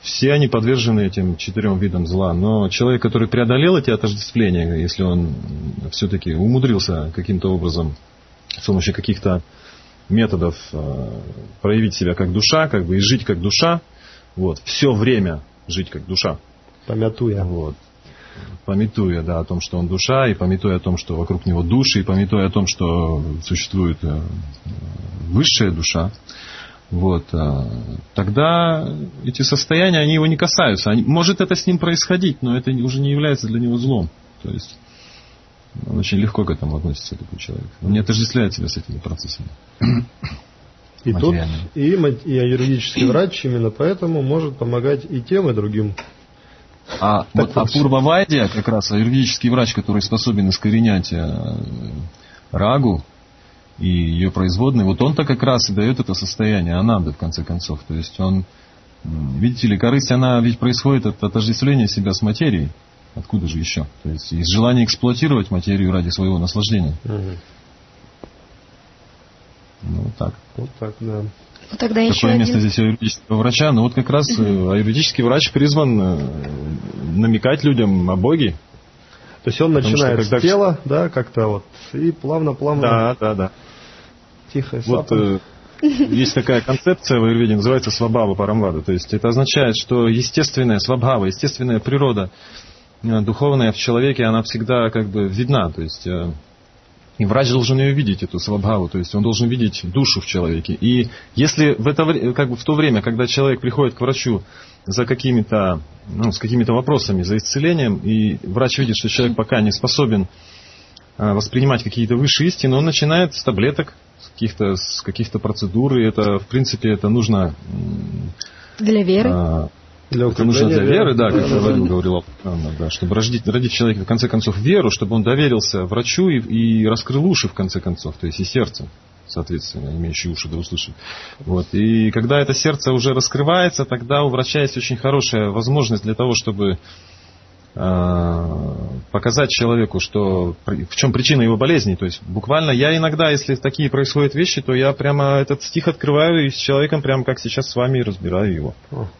все они подвержены этим четырем видам зла. Но человек, который преодолел эти отождествления, если он все-таки умудрился каким-то образом с помощью каких-то методов проявить себя как душа, как бы и жить как душа, вот, все время жить как душа. Помятуя. Вот. Памятуя, да, о том, что он душа, и памятуя о том, что вокруг него души, и памятуя о том, что существует высшая душа, вот, тогда эти состояния, они его не касаются. Они, может это с ним происходить, но это уже не является для него злом. То есть он очень легко к этому относится, такой человек. Он не отождествляет себя с этими процессами. И тут и, и юридический врач именно поэтому может помогать и тем, и другим. А вот Апурва Вайдья, как раз юридический врач, который способен искоренять рагу и ее производные, вот он-то как раз и дает это состояние ананды, в конце концов. То есть он, видите ли, корысть, она ведь происходит от отождествления себя с материей. Откуда же еще? То есть из желания эксплуатировать материю ради своего наслаждения. Угу. Ну, вот так. Вот так, да. Ну, тогда еще Какое один... место здесь у юридического врача? Ну вот как раз uh-huh. юридический врач призван намекать людям о Боге. То есть он Потому начинает когда... с тела, да, как-то вот, и плавно-плавно... Да, да, да. Тихо и вот, э, есть такая концепция в аюрведе, называется свабхава парамвада. То есть это означает, что естественная свабхава, естественная природа духовная в человеке, она всегда как бы видна. То есть... Э, И врач должен ее видеть, эту свабхаву, то есть он должен видеть душу в человеке. И если в, это, как бы в то время, когда человек приходит к врачу за какими-то, ну, с какими-то вопросами, за исцелением, и врач видит, что человек пока не способен воспринимать какие-то высшие истины, он начинает с таблеток, с каких-то, с каких-то процедур, и это, в принципе, это нужно... Для веры. А, Для это нужно для веры, да, как я говорил, да, чтобы родить, родить человека, в конце концов, веру, чтобы он доверился врачу и, и раскрыл уши, в конце концов, то есть и сердце, соответственно, имеющие уши да услышать. Вот. И когда это сердце уже раскрывается, тогда у врача есть очень хорошая возможность для того, чтобы э, показать человеку, что, в чем причина его болезни. То есть буквально я иногда, если такие происходят вещи, то я прямо этот стих открываю и с человеком, прямо как сейчас с вами, разбираю его.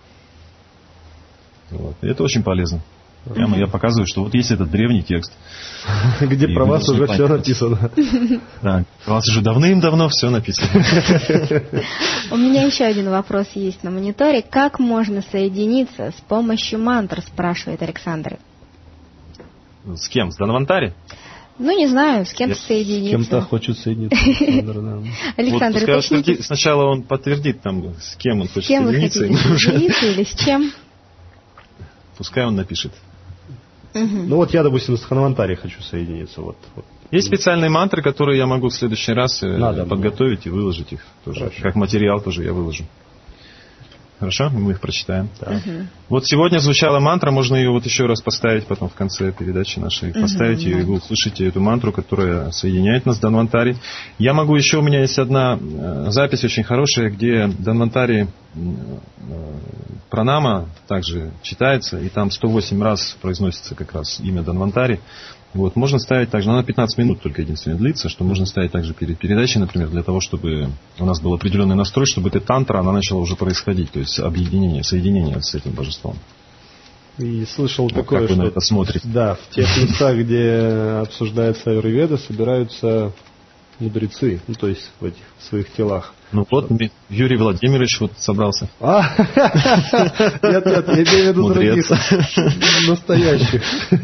Вот. И это очень полезно. Прямо mm-hmm. я показываю, что вот есть этот древний текст. Где про вас уже все написано. Да, про вас уже давным-давно все написано. У меня еще один вопрос есть на мониторе. Как можно соединиться с помощью мантр, спрашивает Александр. С кем? С Данвантари? Ну, не знаю, с кем-то соединиться. С кем-то хочет соединиться. Александр, уточните. Сначала он подтвердит, там, с кем он хочет соединиться. С кем вы хотите соединиться или с чем? Пускай он напишет. Угу. Ну вот я, допустим, с Ханвантари хочу соединиться. Вот, вот. Есть специальные мантры, которые я могу в следующий раз Надо, подготовить да. и выложить их тоже. Хорошо. Как материал тоже я выложу. Хорошо? Мы их прочитаем. Да. Угу. Вот сегодня звучала мантра, можно ее вот еще раз поставить потом в конце передачи нашей. Угу, поставить ее, да. и вы услышите эту мантру, которая соединяет нас с Данвантари. Я могу еще, у меня есть одна запись очень хорошая, где Данвантари пранама также читается, и там сто восемь раз произносится как раз имя Данвантари. Вот, можно ставить также, она пятнадцать минут только единственное длится, что можно ставить также перед передачей, например, для того, чтобы у нас был определенный настрой, чтобы эта тантра, она начала уже происходить, то есть объединение, соединение с этим божеством. И слышал вот такое, как вы что на это смотрите? Да, в тех местах, где обсуждается аюрведа, собираются мудрецы, ну то есть в этих в своих телах. Ну вот Юрий Владимирович вот собрался. А, нет, нет, я имею в виду других настоящих.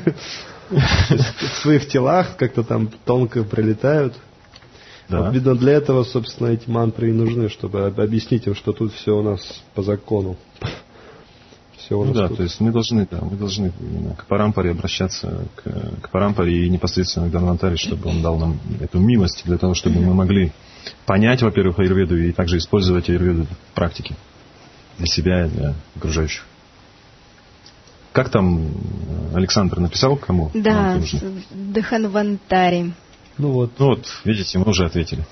В своих телах как-то там тонко прилетают. Да. Вот, видно, для этого, собственно, эти мантры и нужны, чтобы объяснить им, что тут все у нас по закону. Все у нас ну, да, тут. то есть мы должны, да, мы должны именно к Парампаре обращаться, к, к Парампаре и непосредственно к Данвантари, чтобы он дал нам эту милость, для того, чтобы мы могли понять, во-первых, аюрведу и также использовать аюрведу в практике для себя и для окружающих. Как там Александр написал, кому? Да, Дханвантари. Ну вот. Ну вот, видите, мы уже ответили.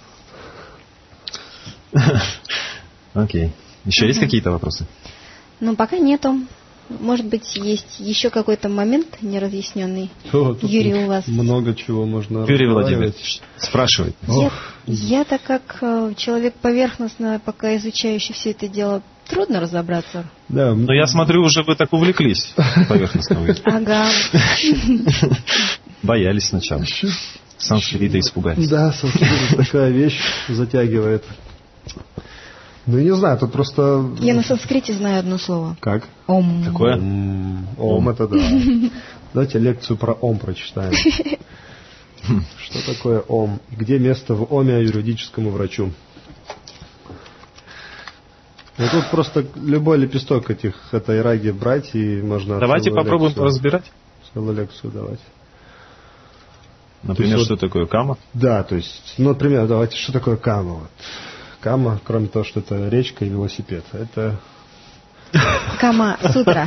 Окей. Еще есть какие-то вопросы? Ну, пока нету. Может быть, есть еще какой-то момент неразъясненный. О, Юрий, у вас... Много чего можно Юрий Владимирович, спрашивай. Я, я так как человек поверхностно, пока изучающий все это дело, Трудно разобраться. Да. Но я смотрю, уже вы так увлеклись поверхностно. Ага. Боялись сначала. Санскрита испугались. Да, санскрит такая вещь затягивает. Ну, не знаю, тут просто... Я на санскрите знаю одно слово. Как? Ом. Какое? Ом, ом это да. Давайте лекцию про ом прочитаем. Что такое ом? Где место в оме юридическому врачу? Ну, тут просто любой лепесток этих этой раги брать, и можно... Давайте попробуем лекцию, разбирать. целую лекцию давать. Например, вот, что такое кама? Да, то есть, ну, например, давайте, что такое кама? Вот. Кама, кроме того, что это речка и велосипед, это... Кама-сутра.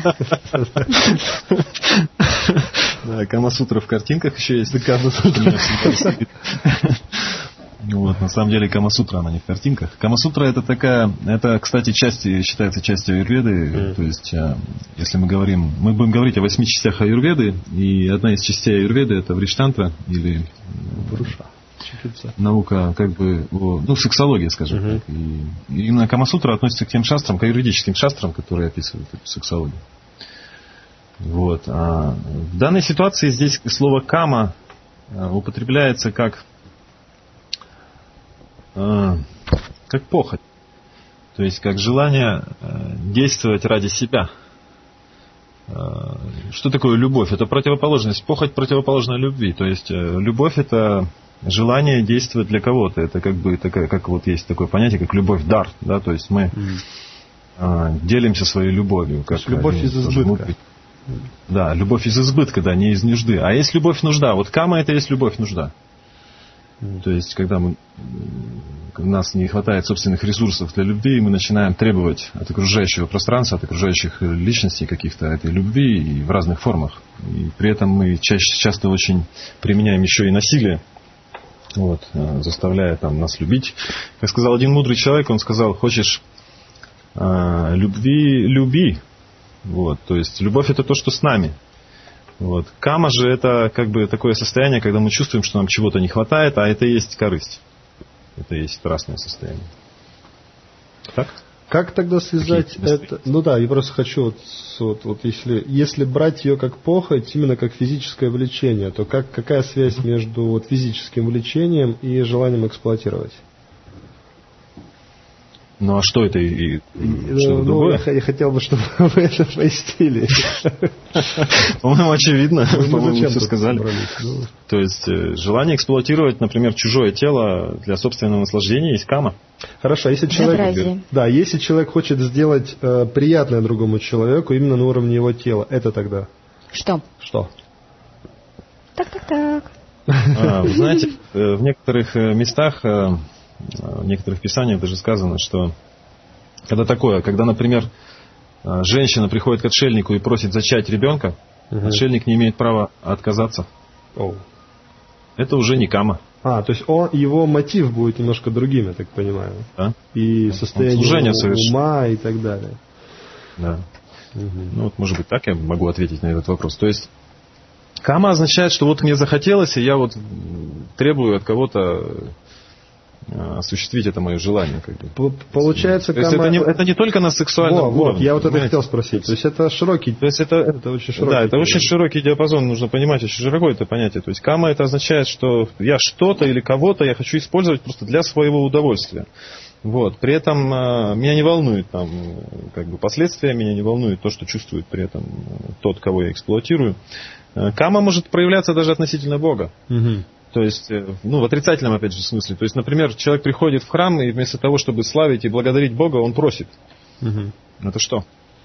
Да, Кама-сутра в картинках еще есть. Кама-сутра. Вот, на самом деле Кама-сутра, она не в картинках. Кама-сутра это такая, это, кстати, часть, считается частью аюрведы. Mm. То есть, если мы говорим, мы будем говорить о восьми частях аюрведы, и одна из частей аюрведы это вриштантра, или Вруша. Наука, как бы, ну, сексология, скажем uh-huh. так. И, и именно Кама-сутра относится к тем шастрам, к аюрведическим шастрам, которые описывают эту сексологию. Вот. А в данной ситуации здесь слово кама употребляется как как похоть, то есть как желание действовать ради себя. Что такое любовь? Это противоположность. Похоть противоположна любви. То есть любовь это желание действовать для кого-то. Это как бы такая, как вот есть такое понятие, как любовь-дар. Да? То есть мы mm. делимся своей любовью. Как любовь из избытка. Да, любовь из избытка, да, не из нужды. А есть любовь-нужда. Вот кама это есть любовь-нужда. То есть, когда мы, у нас не хватает собственных ресурсов для любви, мы начинаем требовать от окружающего пространства, от окружающих личностей каких-то этой любви и в разных формах. И при этом мы чаще, часто очень применяем еще и насилие, вот, заставляя там, нас любить. Как сказал один мудрый человек, он сказал: хочешь э, любви, люби. Вот, то есть, любовь это то, что с нами. Вот. Кама же это как бы такое состояние, когда мы чувствуем, что нам чего-то не хватает, а это и есть корысть. Это и есть страстное состояние. Так? Как тогда связать это? Ну да, я просто хочу, вот, вот, вот если, если брать ее как похоть, именно как физическое влечение, то как, какая связь между вот, физическим влечением и желанием эксплуатировать? Ну а что это и, и что-то ну, другое? Я, я хотел бы, чтобы вы это пояснили. По-моему, очевидно. По-моему, вы все сказали. Ну. То есть желание эксплуатировать, например, чужое тело для собственного наслаждения есть кама. Хорошо, если человек, да, если человек хочет сделать э, приятное другому человеку именно на уровне его тела, это тогда? Что? Что? Так-так-так. А, вы знаете, в некоторых местах, в некоторых писаниях даже сказано, что когда такое, когда, например, женщина приходит к отшельнику и просит зачать ребенка, угу. отшельник не имеет права отказаться. Оу. Это уже не кама. А, то есть он, его мотив будет немножко другим, я так понимаю. Да? И состояние ума и так далее. Да. Угу. Ну вот, может быть, так я могу ответить на этот вопрос. То есть кама означает, что вот мне захотелось, и я вот требую от кого-то осуществить это мое желание. Как бы. Получается, то есть это, не, это не только на сексуальном вот, уровне. Вот, я вот это хотел спросить. То есть это широкий. То есть это, это очень широкий. Да, это очень широкий диапазон, нужно понимать, очень широкое это понятие. То есть кама это означает, что я что-то или кого-то я хочу использовать просто для своего удовольствия. Вот. При этом э, меня не волнует там, как бы, последствия, меня не волнует то, что чувствует при этом тот, кого я эксплуатирую. Э, кама может проявляться даже относительно Бога. Угу. То есть, ну, в отрицательном, опять же, смысле. То есть, например, человек приходит в храм, и вместо того, чтобы славить и благодарить Бога, он просит. Угу. Это что?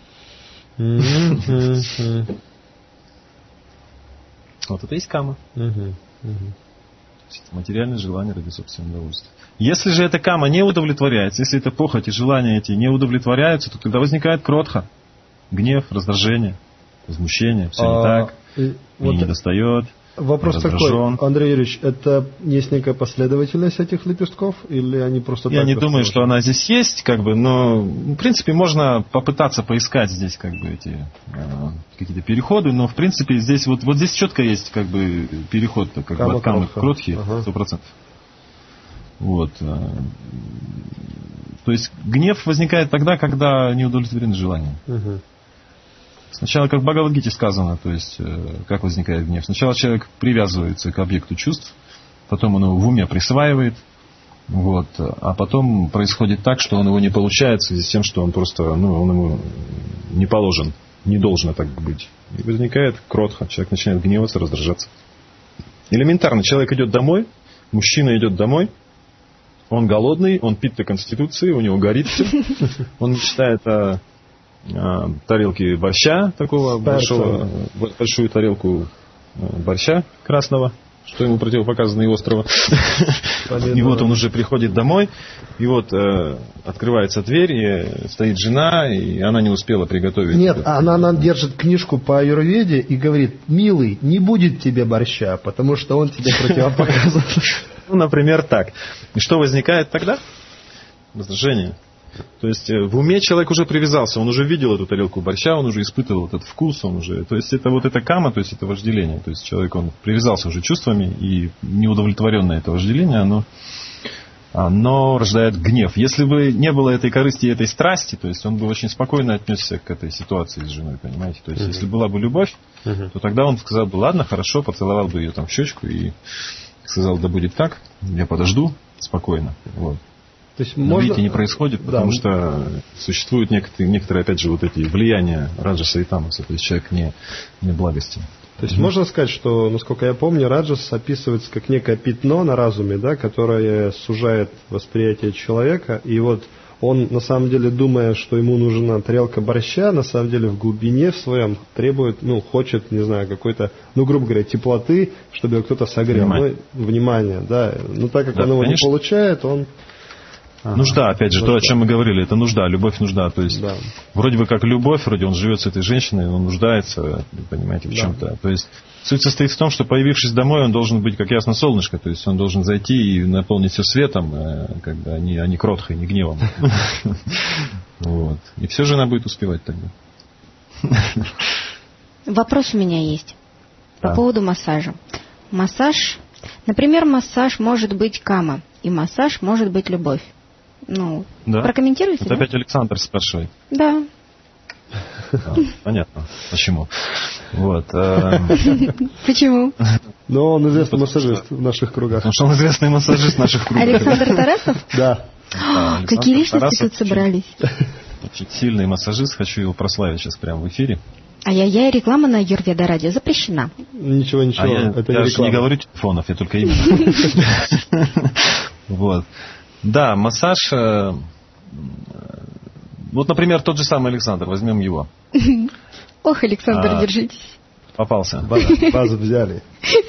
Вот это и есть кама. Материальное желание ради собственного удовольствия. Если же эта кама не удовлетворяется, если это похоть и желания эти не удовлетворяются, то тогда возникает кротха, гнев, раздражение, возмущение. Все не так, мне не достает. Вопрос такой, Андрей Юрьевич, это есть некая последовательность этих лепестков, или они просто Я так не думаю, что она здесь есть, как бы, но в принципе можно попытаться поискать здесь как бы эти э, какие-то переходы, но в принципе здесь вот, вот здесь четко есть как бы переход как бы от камы к кротхи, сто процентов. Вот. То есть гнев возникает тогда, когда не удовлетворены желания. Угу. Сначала, как в Бхагавад-гите сказано, то есть как возникает гнев. Сначала человек привязывается к объекту чувств, потом он его в уме присваивает, вот, а потом происходит так, что он его не получает в связи с тем, что он просто, ну, он ему не положен, не должно так быть. И возникает кротха, человек начинает гневаться, раздражаться. Элементарно, человек идет домой, мужчина идет домой, он голодный, он питта конституции, у него горит все, он мечтает о, о тарелке борща, такого большого, большую тарелку борща красного, что ему противопоказано и острого. И вот он уже приходит домой, и вот э, открывается дверь, и стоит жена, и она не успела приготовить. Нет, она нам держит книжку по аюрведе и говорит: милый, не будет тебе борща, потому что он тебе противопоказан. Ну, например, так. И что возникает тогда? Раздражение. То есть в уме человек уже привязался, он уже видел эту тарелку борща, он уже испытывал этот вкус, он уже... То есть это вот это кама, то есть это вожделение. То есть человек, он привязался уже чувствами, и неудовлетворенное это вожделение, оно, оно рождает гнев. Если бы не было этой корысти и этой страсти, то есть он бы очень спокойно отнесся к этой ситуации с женой, понимаете? То есть uh-huh. если была бы любовь, uh-huh. то тогда он сказал бы: ладно, хорошо, поцеловал бы ее там в щечку и сказал: да будет так, я подожду спокойно. Вот. То есть Но, можно... видите, не происходит, потому да. что существуют некоторые, некоторые, опять же, вот эти влияния раджаса и тамаса, то есть человек не, не благости. То есть mm-hmm. можно сказать, что, насколько я помню, раджас описывается как некое пятно на разуме, да, которое сужает восприятие человека, и вот он, на самом деле, думая, что ему нужна тарелка борща, на самом деле в глубине в своем требует, ну, хочет, не знаю, какой-то, ну, грубо говоря, теплоты, чтобы его кто-то согрел. Внимание, ну, внимание, да. Но так как да, он его конечно. не получает, он... Ага. Нужда, опять же, нужда. То, о чем мы говорили, это нужда, любовь, нужда. То есть, да. вроде бы как любовь, вроде он живет с этой женщиной, он нуждается, понимаете, в да. чем-то. То есть, суть состоит в том, что, появившись домой, он должен быть как ясно солнышко, то есть, он должен зайти и наполнить все светом, как бы, а не, а не кротхой, не гневом. И все жена будет успевать тогда. Вопрос у меня есть по поводу массажа. Массаж, например, массаж может быть кама, и массаж может быть любовь. Ну, да. Прокомментируйте. Это да? опять Александр спрашивает. Да. А, понятно. Почему? Вот. Почему? Ну, он известный массажист в наших кругах. Потому что он известный массажист в наших кругах. Александр Тарасов? Да. Какие личности тут собрались? Очень сильный массажист. Хочу его прославить сейчас прямо в эфире. Ай-яй-яй, реклама на Аюрведа радио запрещена. Ничего, ничего. А я, это я не же не говорю телефонов, я только имя. Вот. Да, массаж. Вот, например, тот же самый Александр, возьмем его. Ох, Александр, а, держитесь. Попался. Базу взяли.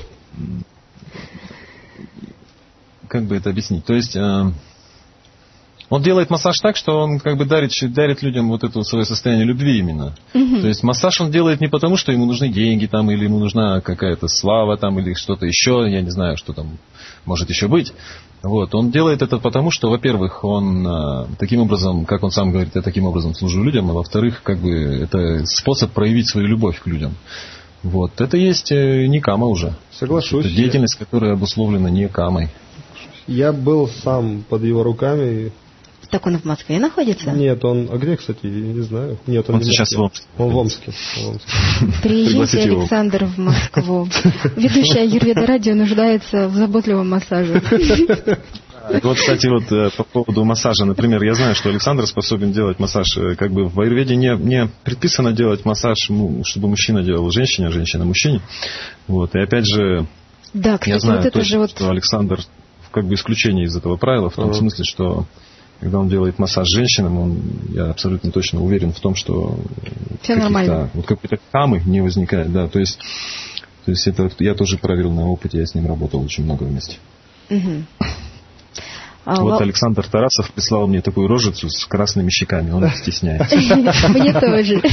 Как бы это объяснить? То есть, э, он делает массаж так, что он как бы дарит, дарит людям вот это свое состояние любви именно. Угу. То есть, массаж он делает не потому, что ему нужны деньги, там, или ему нужна какая-то слава, там, или что-то еще, я не знаю, что там может еще быть. Вот. Он делает это потому, что, во-первых, он э, таким образом, как он сам говорит, я таким образом служу людям, а во-вторых, как бы это способ проявить свою любовь к людям. Вот. Это есть э, не кама уже. Соглашусь. Это деятельность, которая обусловлена не камой. Я был сам под его руками. Так он в Москве находится? Нет, он... А где, кстати, не знаю. Нет, он, он сейчас в Омске. Он в Омске. В Омске. Приезжайте, Александр, в Москву. Ведущая Аюрведа радио нуждается в заботливом массаже. Вот, кстати, вот по поводу массажа, например, я знаю, что Александр способен делать массаж. Как бы в аюрведе не, не предписано делать массаж, чтобы мужчина делал женщине, а женщина мужчине. Вот. И опять же, да, кстати, я знаю вот это точно, же вот... что Александр как бы исключение из этого правила, в том uh-huh. смысле, что когда он делает массаж женщинам, он, я абсолютно точно уверен в том, что все нормально. Вот какой-то камы не возникает. Да, то есть, то есть это я тоже проверил на опыте, я с ним работал очень много вместе. Uh-huh. Вот Александр Тарасов прислал мне такую рожицу с красными щеками, он стесняется. Мне тоже.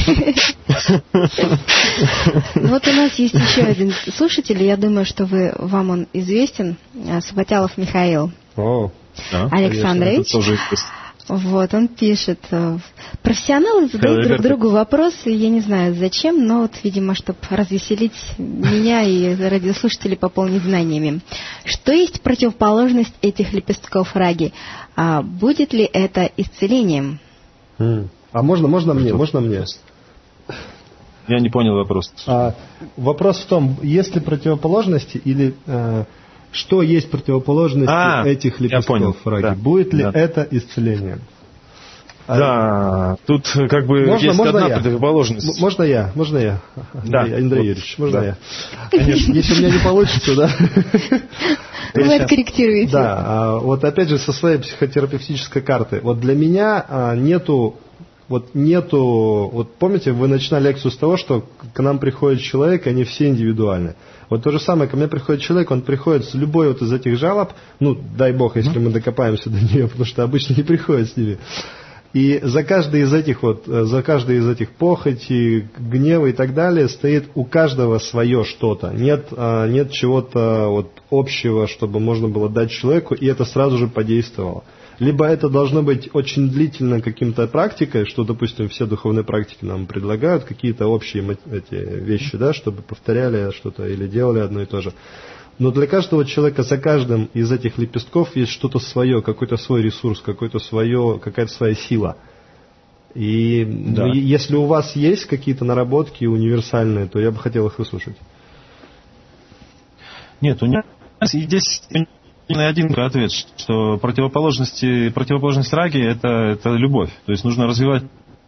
Вот у нас есть еще один слушатель, я думаю, что вы, вам он известен, Сабатялов Михаил. О, Александрович. Вот, он пишет. Профессионалы задают друг другу вопросы, я не знаю зачем, но вот, видимо, чтобы развеселить меня и радиослушателей, пополнить знаниями. Что есть противоположность этих лепестков раги? А будет ли это исцелением? А можно, можно мне, можно мне? Я не понял вопрос. А, вопрос в том, есть ли противоположности или э, что есть противоположность а, этих лепестков раги? Да, будет ли да. это исцелением? Да, тут как бы можно, есть можно одна я? противоположность. Можно я? Можно я? Да. Андрей, Андрей вот. Юрьевич, можно да. я? Конечно. Если у меня не получится, да? Вы откорректируете. Да, вот опять же со своей психотерапевтической карты. Вот для меня нету Вот нету, вот помните, вы начинали лекцию с того, что к нам приходит человек, и они все индивидуальны. Вот то же самое, ко мне приходит человек, он приходит с любой вот из этих жалоб, ну, дай бог, если мы докопаемся до нее, потому что обычно не приходит с ними. И за каждый из этих вот, за каждый из этих похоти, гнева и так далее стоит у каждого свое что-то. Нет, нет чего-то вот общего, чтобы можно было дать человеку, и это сразу же подействовало. Либо это должно быть очень длительно каким-то практикой, что, допустим, все духовные практики нам предлагают, какие-то общие эти вещи, да, чтобы повторяли что-то или делали одно и то же. Но для каждого человека за каждым из этих лепестков есть что-то свое, какой-то свой ресурс, какой-то свое, какая-то своя сила. И да. ну, если у вас есть какие-то наработки универсальные, то я бы хотел их выслушать. Нет, у меня здесь один ответ, что противоположности, противоположность раги это, это любовь. То есть нужно развивать,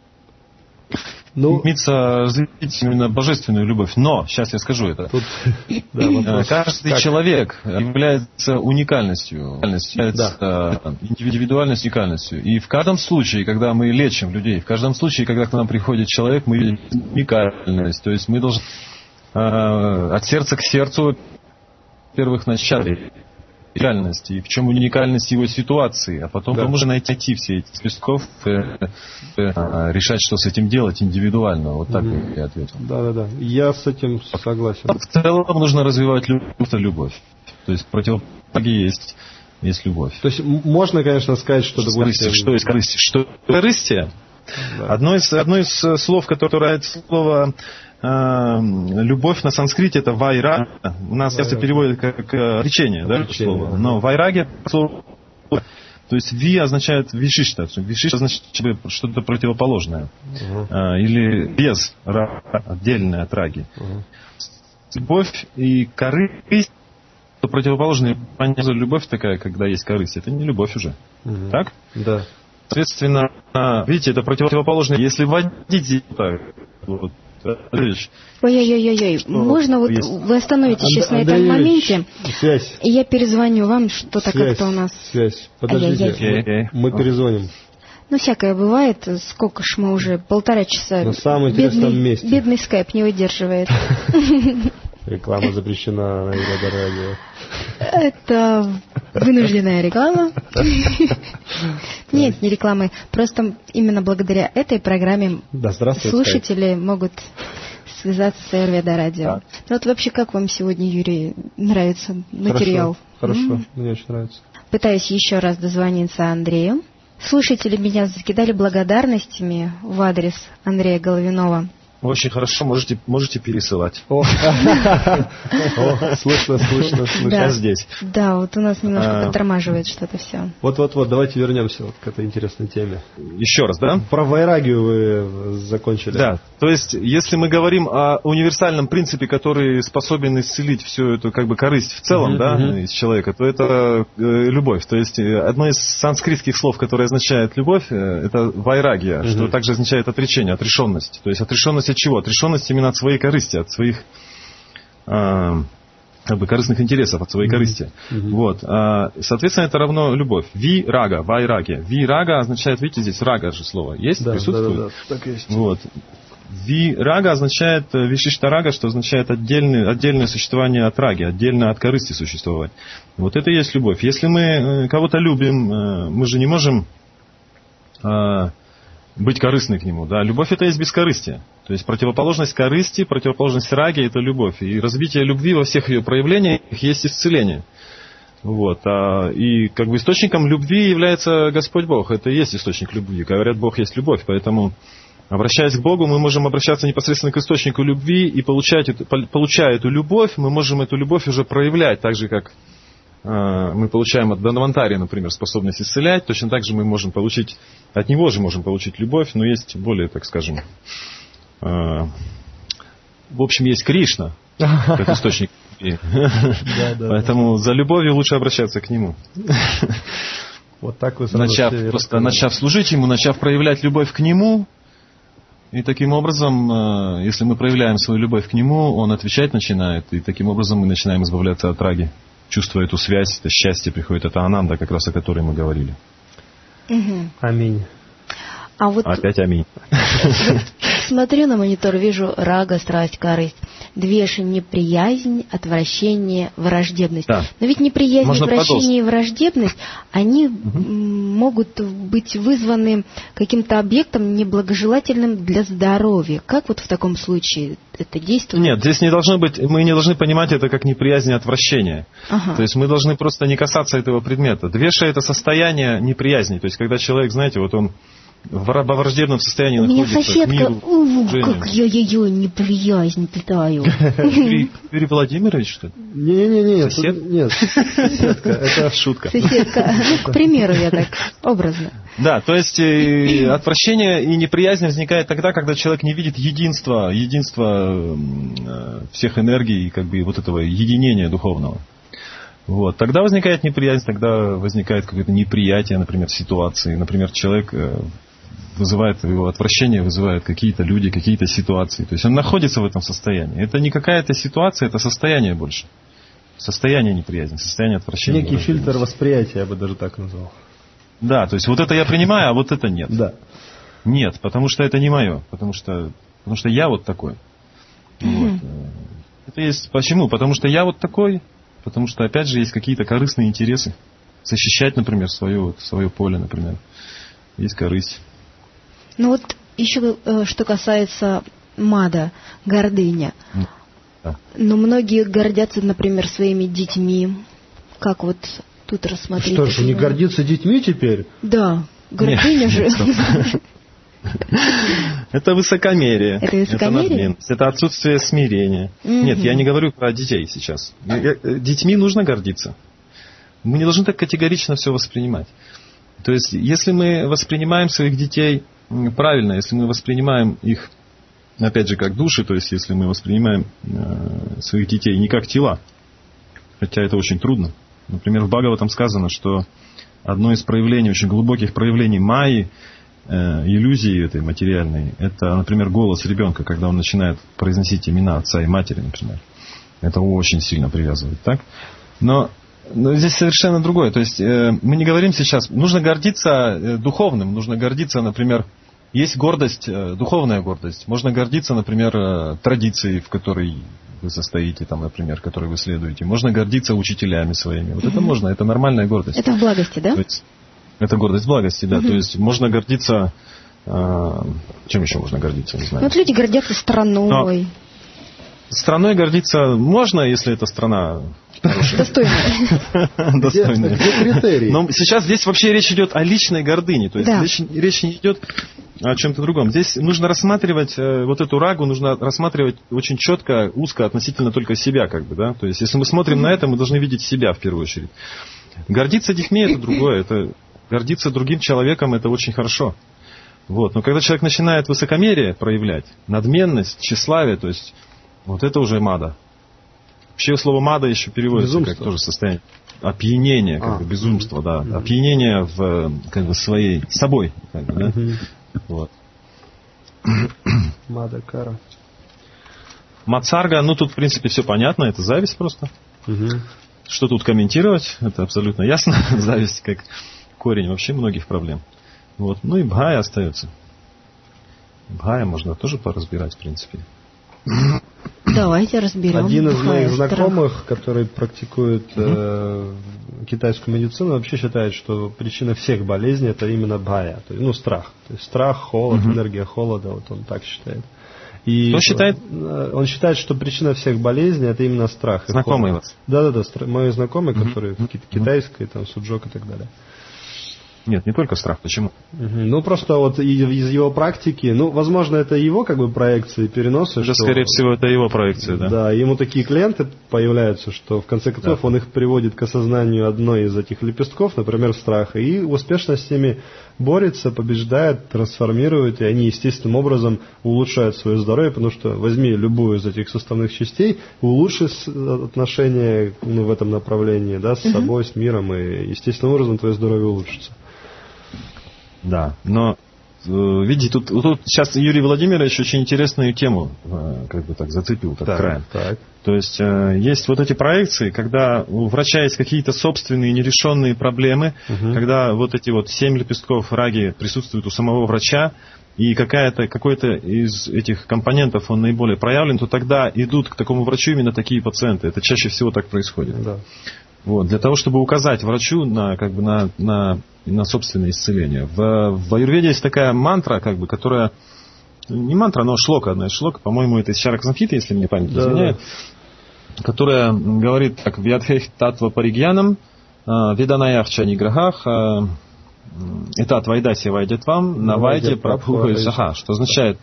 ну, стремиться развить именно божественную любовь. Но, сейчас я скажу это. Тут, да, вопрос, каждый как? человек является уникальностью, является да. индивидуальностью, уникальностью. И в каждом случае, когда мы лечим людей, в каждом случае, когда к нам приходит человек, мы видим уникальность. То есть мы должны э, от сердца к сердцу первых начать уникальности, и в чем уникальность его ситуации, а потом да. можно найти все эти лепестков, э, э, э, решать, что с этим делать индивидуально. Вот так mm-hmm. я ответил. Да, да, да. Я с этим согласен. В целом нужно развивать любовь. То есть противоположность есть, есть любовь. То есть можно, конечно, сказать, что что, допустим, что есть корыстие? Что корыстие? Да. Одно из одно из слов, которое слово любовь на санскрите это вайра. У нас часто переводят как речение, да, это слово. Но вайраги слово, то есть ви означает вишишта. Вишишта означает что-то противоположное. Uh-huh. Или без, отдельное от раги. Uh-huh. Любовь и корысть, то противоположная любовь такая, когда есть корысть, это не любовь уже. Uh-huh. Так? Да. Соответственно, видите, это противоположное. Если вводить так, вот, Ой-ой-ой-ой, можно вот есть? Вы остановитесь сейчас на этом моменте, связь. И я перезвоню вам, что-то связь, как-то у нас... Связь, подождите, мы, мы перезвоним. Ну, всякое бывает, сколько ж мы уже, полтора часа. На самом интересном бедный, месте. Бедный скайп не выдерживает. Реклама запрещена на радио. Это вынужденная реклама. Нет, не рекламы. Просто именно благодаря этой программе да, слушатели могут связаться с Аюрведа радио. Да. Ну, вот вообще, как вам сегодня, Юрий, нравится материал? Хорошо, хорошо. Мне очень нравится. Пытаюсь еще раз дозвониться Андрею. Слушатели меня закидали благодарностями в адрес Андрея Головинова. Очень хорошо, можете, можете пересылать. О, слышно, слышно, слышно. Да, здесь. Да, вот у нас немножко подтормаживает что-то все. Вот-вот-вот, давайте вернемся вот к этой интересной теме. Еще раз, да? Про вайрагию вы закончили. Да, то есть, если мы говорим о универсальном принципе, который способен исцелить всю эту как бы корысть в целом, uh-huh, да, uh-huh. из человека, то это э, любовь. То есть, одно из санскритских слов, которое означает любовь, э, это вайрагия, uh-huh. что также означает отречение, отрешенность. То есть, отрешенность от чего? Отрешенность именно от своей корысти, от своих э, как бы корыстных интересов, от своей mm-hmm. корысти. Mm-hmm. Вот. А, соответственно, это равно любовь. Ви-рага, вай-раги. Ви-рага означает, видите, здесь рага же слово есть, да, присутствует? Да, да, да, так есть. Вот. Ви-рага означает, вишишта-рага, что означает отдельное, отдельное существование от раги, отдельно от корысти существовать. Вот это и есть любовь. Если мы кого-то любим, мы же не можем быть корыстны к нему. Да? Любовь это есть бескорыстие. То есть противоположность корысти, противоположность раги это любовь. И развитие любви во всех ее проявлениях есть исцеление. Вот. А, и как бы источником любви является Господь Бог. Это и есть источник любви. Говорят, Бог есть любовь. Поэтому, обращаясь к Богу, мы можем обращаться непосредственно к источнику любви и получать, получая эту любовь, мы можем эту любовь уже проявлять, так же, как э, мы получаем от Дханвантари, например, способность исцелять. Точно так же мы можем получить, от него же можем получить любовь, но есть более, так скажем, э, в общем, есть Кришна, как источник. Да, да, Поэтому да. за любовью лучше обращаться к нему. Вот так вы начав, просто начав служить ему, начав проявлять любовь к нему, и таким образом, если мы проявляем свою любовь к нему, он отвечать начинает, и таким образом мы начинаем избавляться от раги, чувствуя эту связь, это счастье приходит, это ананда, как раз о которой мы говорили. Угу. Аминь. А вот Опять аминь. Смотрю на монитор, вижу рага, страсть, корысть, двеши, неприязнь, отвращение, враждебность. Да. Но ведь неприязнь, Можно отвращение и враждебность, они угу. могут быть вызваны каким-то объектом неблагожелательным для здоровья. Как вот в таком случае это действует? Нет, здесь не должно быть, мы не должны понимать это как неприязнь и отвращение. Ага. То есть мы должны просто не касаться этого предмета. Двеша — это состояние неприязни. То есть когда человек, знаете, вот он во враждебном состоянии У находится. Меня соседка, у, как я ее неприязнь питаю. Юрий, Юрий Владимирович, что ли? Не-не-не, Сосед? Нет, соседка, это шутка. Соседка, ну, к примеру, я так образно. Да, то есть э, отвращение и неприязнь возникает тогда, когда человек не видит единства, единства э, всех энергий, как бы вот этого единения духовного. Вот. Тогда возникает неприязнь, тогда возникает какое-то неприятие, например, ситуации. Например, человек э, вызывает, его отвращение вызывают какие-то люди, какие-то ситуации. То есть он находится в этом состоянии. Это не какая-то ситуация, это состояние больше. Состояние неприязни, состояние отвращения. Некий фильтр восприятия, я бы даже так назвал. Да, то есть вот это я принимаю, а вот это нет. Да. Нет, потому что это не мое. Потому что, потому что я вот такой. Вот. Это есть почему? Потому что я вот такой, потому что, опять же, есть какие-то корыстные интересы. Защищать, например, свое, свое поле, например. Есть корысть. Ну вот еще что касается мада, гордыня. Да. Но многие гордятся, например, своими детьми. Как вот тут рассмотреть? Что же, не гордиться детьми теперь? Да, гордыня же. Это высокомерие. Это высокомерие? Это отсутствие смирения. Нет, я не говорю про детей сейчас. Детьми нужно гордиться. Мы не должны так категорично все воспринимать. То есть, если мы воспринимаем своих детей правильно, если мы воспринимаем их, опять же, как души, то есть, если мы воспринимаем э, своих детей не как тела, хотя это очень трудно. Например, в Бхагаватам сказано, что одно из проявлений, очень глубоких проявлений майи, э, иллюзии этой материальной, это, например, голос ребенка, когда он начинает произносить имена отца и матери, например. Это очень сильно привязывает, так? Но Но здесь совершенно другое. То есть э, мы не говорим сейчас, нужно гордиться э, духовным, нужно гордиться, например, есть гордость, э, духовная гордость. Можно гордиться, например, э, традицией, в которой вы состоите, там, например, которой вы следуете. Можно гордиться учителями своими. Вот mm-hmm. это можно, это нормальная гордость. Это в благости, да? То есть, это гордость благости, да. Mm-hmm. То есть можно гордиться... Э, чем еще можно гордиться, не знаю. Вот люди гордятся страной. Но страной гордиться можно, если эта страна... Достойная. Достойная. Где критерии? Но сейчас здесь вообще речь идет о личной гордыне. То есть да. речь, речь не идет о чем-то другом. Здесь нужно рассматривать э, вот эту рагу, нужно рассматривать очень четко, узко относительно только себя, как бы, да. То есть если мы смотрим mm-hmm. на это, мы должны видеть себя в первую очередь. Гордиться детьми это другое. Это гордиться другим человеком это очень хорошо. Вот. Но когда человек начинает высокомерие проявлять, надменность, тщеславие, то есть вот это уже мада. Вообще слово мада еще переводится безумство. Как тоже состояние опьянения, как а, бы безумство, угу. да, угу. опьянение в как бы своей собой, как бы, да, угу. вот. Мада кара. Мацарга, ну тут в принципе все понятно, это зависть просто. Угу. Что тут комментировать, это абсолютно ясно, зависть как корень вообще многих проблем. Вот, ну и бхая остается. Бхая можно тоже поразбирать в принципе. Давайте разберем. Один из моих знакомых, который практикует, угу. э, китайскую медицину, вообще считает, что причина всех болезней это именно бая, то есть, ну, страх. То есть страх, холод, угу. энергия холода, вот он так считает. И Кто считает? Он считает, что причина всех болезней это именно страх. Знакомый вас? Да-да-да, мои знакомые, угу. которые в китайской, там, суджок и так далее. Нет, не только страх. Почему? Угу. Ну, просто вот из его практики, ну, возможно, это его как бы проекции, переносы. Да, что, скорее всего, это его проекция, да? Да, ему такие клиенты появляются, что в конце концов да. он их приводит к осознанию одной из этих лепестков, например, страха, и успешно с ними борется, побеждает, трансформирует, и они естественным образом улучшают свое здоровье, потому что возьми любую из этих составных частей, улучши отношения ну, в этом направлении, да, с угу. собой, с миром, и естественным образом твое здоровье улучшится. Да, но видите, тут, тут сейчас Юрий Владимирович очень интересную тему как бы так зацепил, так, так краем. Так. То есть есть вот эти проекции, когда у врача есть какие-то собственные нерешенные проблемы, угу. когда вот эти вот семь лепестков раги присутствуют у самого врача, и какая-то, какой-то из этих компонентов он наиболее проявлен, то тогда идут к такому врачу именно такие пациенты. Это чаще всего так происходит. Да. Вот, для того, чтобы указать врачу на, как бы, на, на, на собственное исцеление. В, в аюрведе есть такая мантра, как бы, которая... Не мантра, но шлока, одна из шлок. По-моему, это из Чараксамхиты, если мне память не да, изменяет. Да. Которая говорит так: «Вядхех татва паригьянам, веданаях чаниграхах, этат вайдаси вайдет вам, навайде прабхуха саха». Что означает...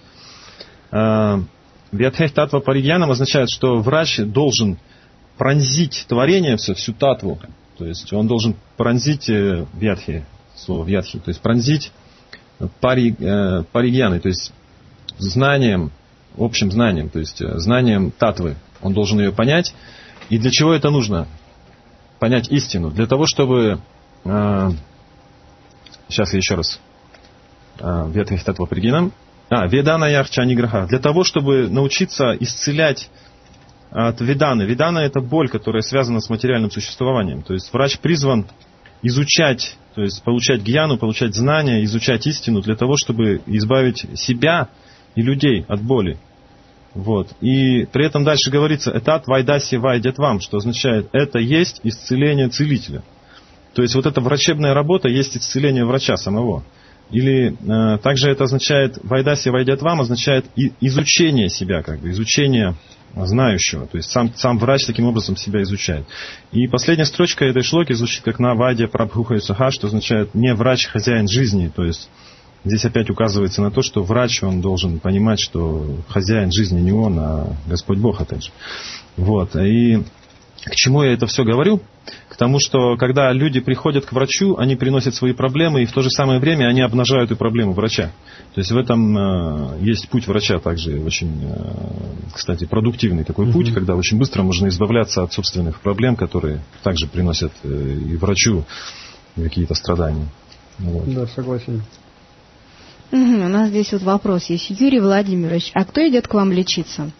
Вядхех татва паригьянам означает, что врач должен пронзить творение, все, всю татву. То есть он должен пронзить вьядхи, слово вьядхи, то есть пронзить пари, э, паригьяны, то есть знанием, общим знанием, то есть знанием татвы. Он должен ее понять. И для чего это нужно? Понять истину. Для того, чтобы... Э, сейчас я еще раз. Вьядхи татва паригьянам. А, ведана ярча ниграха. Для того, чтобы научиться исцелять от веданы. Ведана – это боль, которая связана с материальным существованием. То есть врач призван изучать, то есть получать гьяну, получать знания, изучать истину для того, чтобы избавить себя и людей от боли. Вот. И при этом дальше говорится «этат вайдаси вайдет вам», что означает «это есть исцеление целителя». То есть вот эта врачебная работа есть исцеление врача самого. Или э, также это означает «вайдаси вайдет вам» означает и, изучение себя, как бы, изучение знающего. То есть сам, сам врач таким образом себя изучает. И последняя строчка этой шлоки звучит как «навайде прабхуха саха», что означает «не врач, хозяин жизни». То есть здесь опять указывается на то, что врач, он должен понимать, что хозяин жизни не он, а Господь Бог, опять же. Вот. И к чему я это все говорю? К тому, что когда люди приходят к врачу, они приносят свои проблемы, и в то же самое время они обнажают и проблему врача. То есть в этом э, есть путь врача также очень, э, кстати, продуктивный такой mm-hmm. путь, когда очень быстро можно избавляться от собственных проблем, которые также приносят э, и врачу какие-то страдания. Вот. Да, согласен. Угу, у нас здесь вот вопрос есть. Юрий Владимирович, а кто идет к вам лечиться?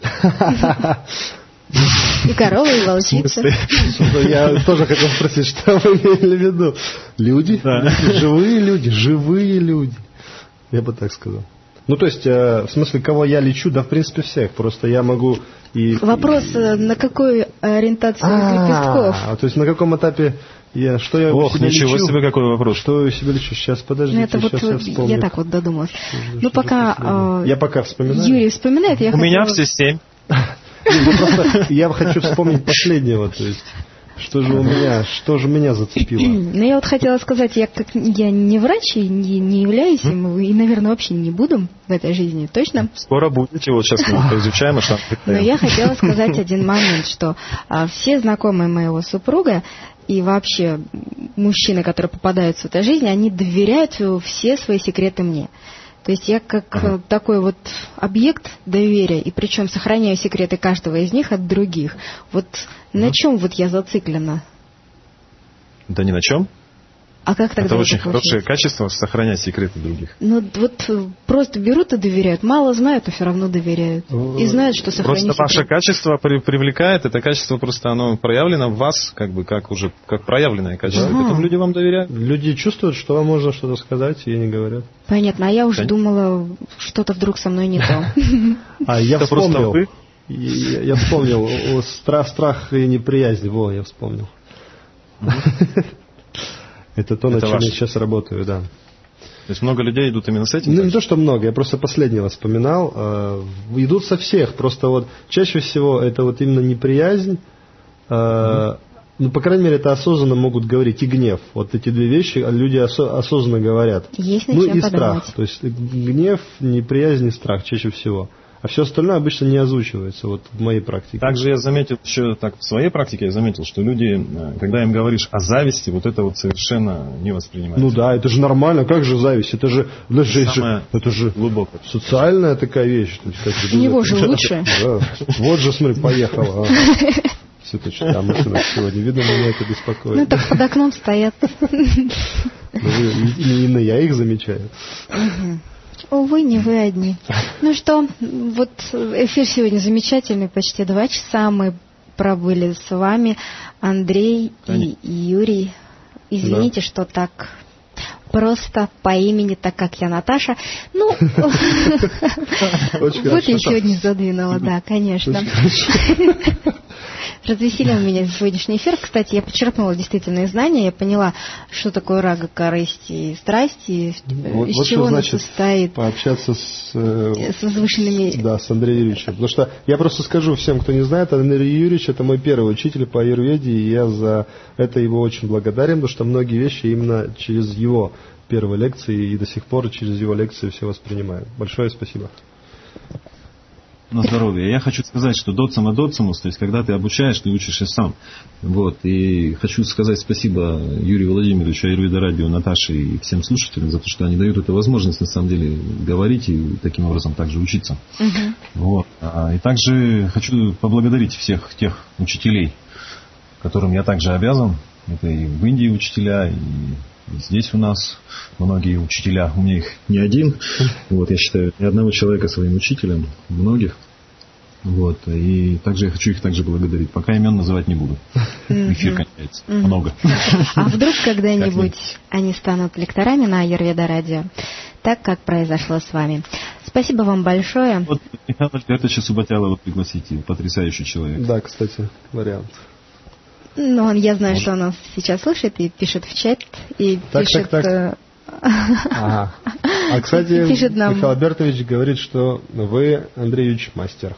И корова, и волчица. Я тоже хотел спросить, что вы имели в виду? Люди? Да. Живые люди, живые люди. Я бы так сказал. Ну, то есть, в смысле, кого я лечу? Да, в принципе, всех. Просто я могу и... Вопрос, на какой ориентации лепестков? А, то есть, на каком этапе... Я, что я Ох, ничего лечу? себе, какой вопрос. Что я себе лечу? Сейчас, подождите, это сейчас вот я вспомню. Я так вот додумалась. Что, ну, пока... Э, я пока вспоминаю. Юрий вспоминает, я У хотела... меня все семь. Я хочу вспомнить последнего, то есть... Что же у меня, что же меня зацепило? Ну, я вот хотела сказать, я как я не врач и не, не являюсь им, и, наверное, вообще не буду в этой жизни, точно? Скоро будете, вот сейчас мы поизучаем, а что... Но я хотела сказать один момент, что а, все знакомые моего супруга и вообще мужчины, которые попадаются в эту жизнь, они доверяют все свои секреты мне. То есть я как ага. такой вот объект доверия, и причем сохраняю секреты каждого из них от других. Вот ага. на чем вот я зациклена? Да ни на чем. А как тогда это, это очень получается? Хорошее качество сохранять секреты других. Ну вот просто берут и доверяют. Мало знают, а все равно доверяют. И знают, что сохранить Просто ваше качество при, привлекает, это качество просто оно проявлено в вас, как бы как уже как проявленное качество. Ага. И потом люди вам доверяют. Люди чувствуют, что вам можно что-то сказать, и не говорят. Понятно, а я уже Понятно. думала, что-то вдруг со мной не то. А я вспомнил. Я вспомнил. Страх и неприязнь. Во, я вспомнил. Это то, над чем я сейчас работаю, да. То есть много людей идут именно с этим? Ну, не то, что много, я просто последнего вспоминал. Э, идут со всех, просто вот чаще всего это вот именно неприязнь, э, mm-hmm. ну, по крайней мере, это осознанно могут говорить, и гнев. Вот эти две вещи люди осо- осознанно говорят. Есть над ну чем и подумать. страх, то есть гнев, неприязнь и страх чаще всего. А все остальное обычно не озвучивается, вот в моей практике. Также я заметил, еще так в своей практике я заметил, что люди, когда им говоришь о зависти, вот это вот совершенно не воспринимается. Ну да, это же нормально, как же зависть? Это же, это же, это же глубокая. Социальная такая вещь. То есть, как У него же лучше. Да. Вот же, смотри, поехала. Все точно, а машина сегодня, видно, меня это беспокоит. Ну так под окном стоят. Именно я их замечаю. Увы, не вы одни. Ну что, вот эфир сегодня замечательный, почти два часа мы пробыли с вами, Андрей и Юрий. Извините, да. что так просто по имени, так как я Наташа. Ну, вот еще не задвинула, да, конечно. Развеселил меня сегодняшний эфир. Кстати, я подчеркнула действительно знания, я поняла, что такое рага, корысть и страсть, и вот, из вот чего она значит состоит. Пообщаться с, с возвышенными... Да, с Андреем Юрьевичем. Потому что я просто скажу всем, кто не знает, Андрей Юрьевич — это мой первый учитель по аюрведе, и я за это его очень благодарен, потому что многие вещи именно через его первые лекции и до сих пор через его лекции все воспринимаю. Большое спасибо. На здоровье. Я хочу сказать, что доцема доцемус, то есть когда ты обучаешь, ты учишься сам. Вот. И хочу сказать спасибо Юрию Владимировичу, Аюрведа Радио, Наташе и всем слушателям за то, что они дают эту возможность на самом деле говорить и таким образом также учиться. Uh-huh. Вот. И также хочу поблагодарить всех тех учителей, которым я также обязан. Это и в Индии учителя, и здесь у нас многие учителя, у меня их не один, вот, я считаю, ни одного человека своим учителем, многих, вот, и также я хочу их также благодарить, пока имен называть не буду, эфир кончается, много. А вдруг когда-нибудь они станут лекторами на Аюрведа Радио, так как произошло с вами. Спасибо вам большое. Вот Михаила Альбертовича Субботялова пригласите, потрясающий человек. Да, кстати, вариант. Ну, я знаю, Может. что он нас сейчас слышит и пишет в чат, и так, пишет... Так, так. Ага. А, кстати, пишет нам... Михаил Альбертович говорит, что вы, Андрей Юрьевич, мастер.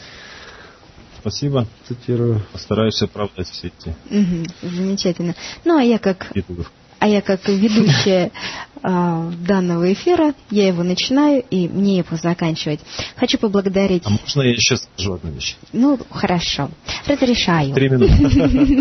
Спасибо. Цитирую. Постараюсь оправдать все эти... Угу, замечательно. Ну, а я как... А я как ведущая э, данного эфира, я его начинаю, и мне его заканчивать. Хочу поблагодарить... А можно я еще скажу одну вещь? Ну, хорошо. Разрешаю. Три минуты.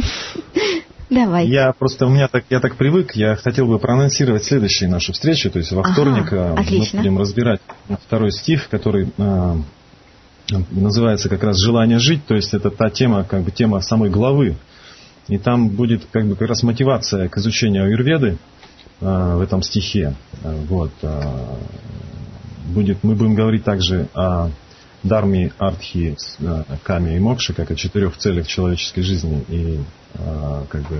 Давай. Я просто, у меня так, я так привык, я хотел бы проанонсировать следующую нашу встречу, то есть во вторник ага, мы будем разбирать второй стих, который э, называется как раз «Желание жить», то есть это та тема, как бы тема самой главы. И там будет как бы как раз мотивация к изучению аюрведы э, в этом стихе. Вот. Э, будет, мы будем говорить также о дарме, артхи, э, каме и мокше, как о четырех целях человеческой жизни и э, как бы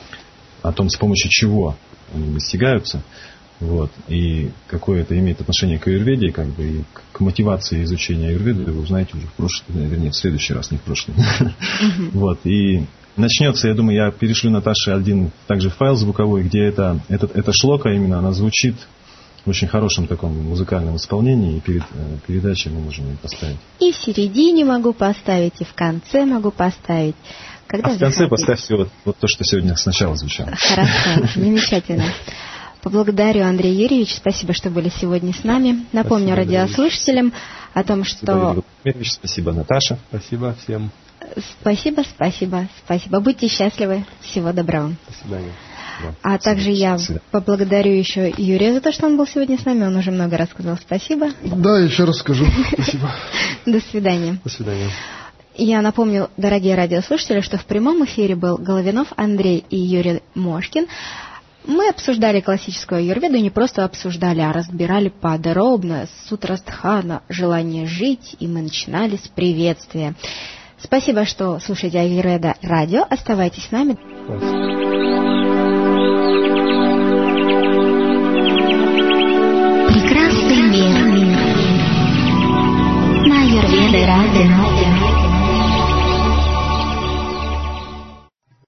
о том, с помощью чего они достигаются. Вот. И какое это имеет отношение к аюрведе, как бы, и к мотивации изучения аюрведы, вы узнаете уже в прошлый, вернее, в следующий раз, не в прошлый. Вот. И начнется, я думаю, я перешлю Наташе один также файл звуковой, где это, этот, эта шлока именно, она звучит в очень хорошем таком музыкальном исполнении, и перед э, передачей мы можем ее поставить. И в середине могу поставить, и в конце могу поставить. Когда а в конце поставьте вот, вот то, что сегодня сначала звучало. Хорошо, замечательно. Поблагодарю, Андрей Юрьевич, спасибо, что были сегодня с нами. Напомню спасибо, радиослушателям о том, что... Спасибо, спасибо, Наташа. Спасибо всем. Спасибо, спасибо, спасибо. Будьте счастливы. Всего доброго. До свидания. Да. А также я поблагодарю еще Юрия за то, что он был сегодня с нами. Он уже много раз сказал спасибо. Да, еще раз скажу. Спасибо. До свидания. До свидания. Я напомню, дорогие радиослушатели, что в прямом эфире был Головинов Андрей и Юрий Мошкин. Мы обсуждали классическую аюрведу, и не просто обсуждали, а разбирали подробно Сутрастхана, желание жить, и мы начинали с приветствия. Спасибо, что слушаете Аюрведа Радио. Оставайтесь с нами. Прекрасный мир. На Аюрведа Радио.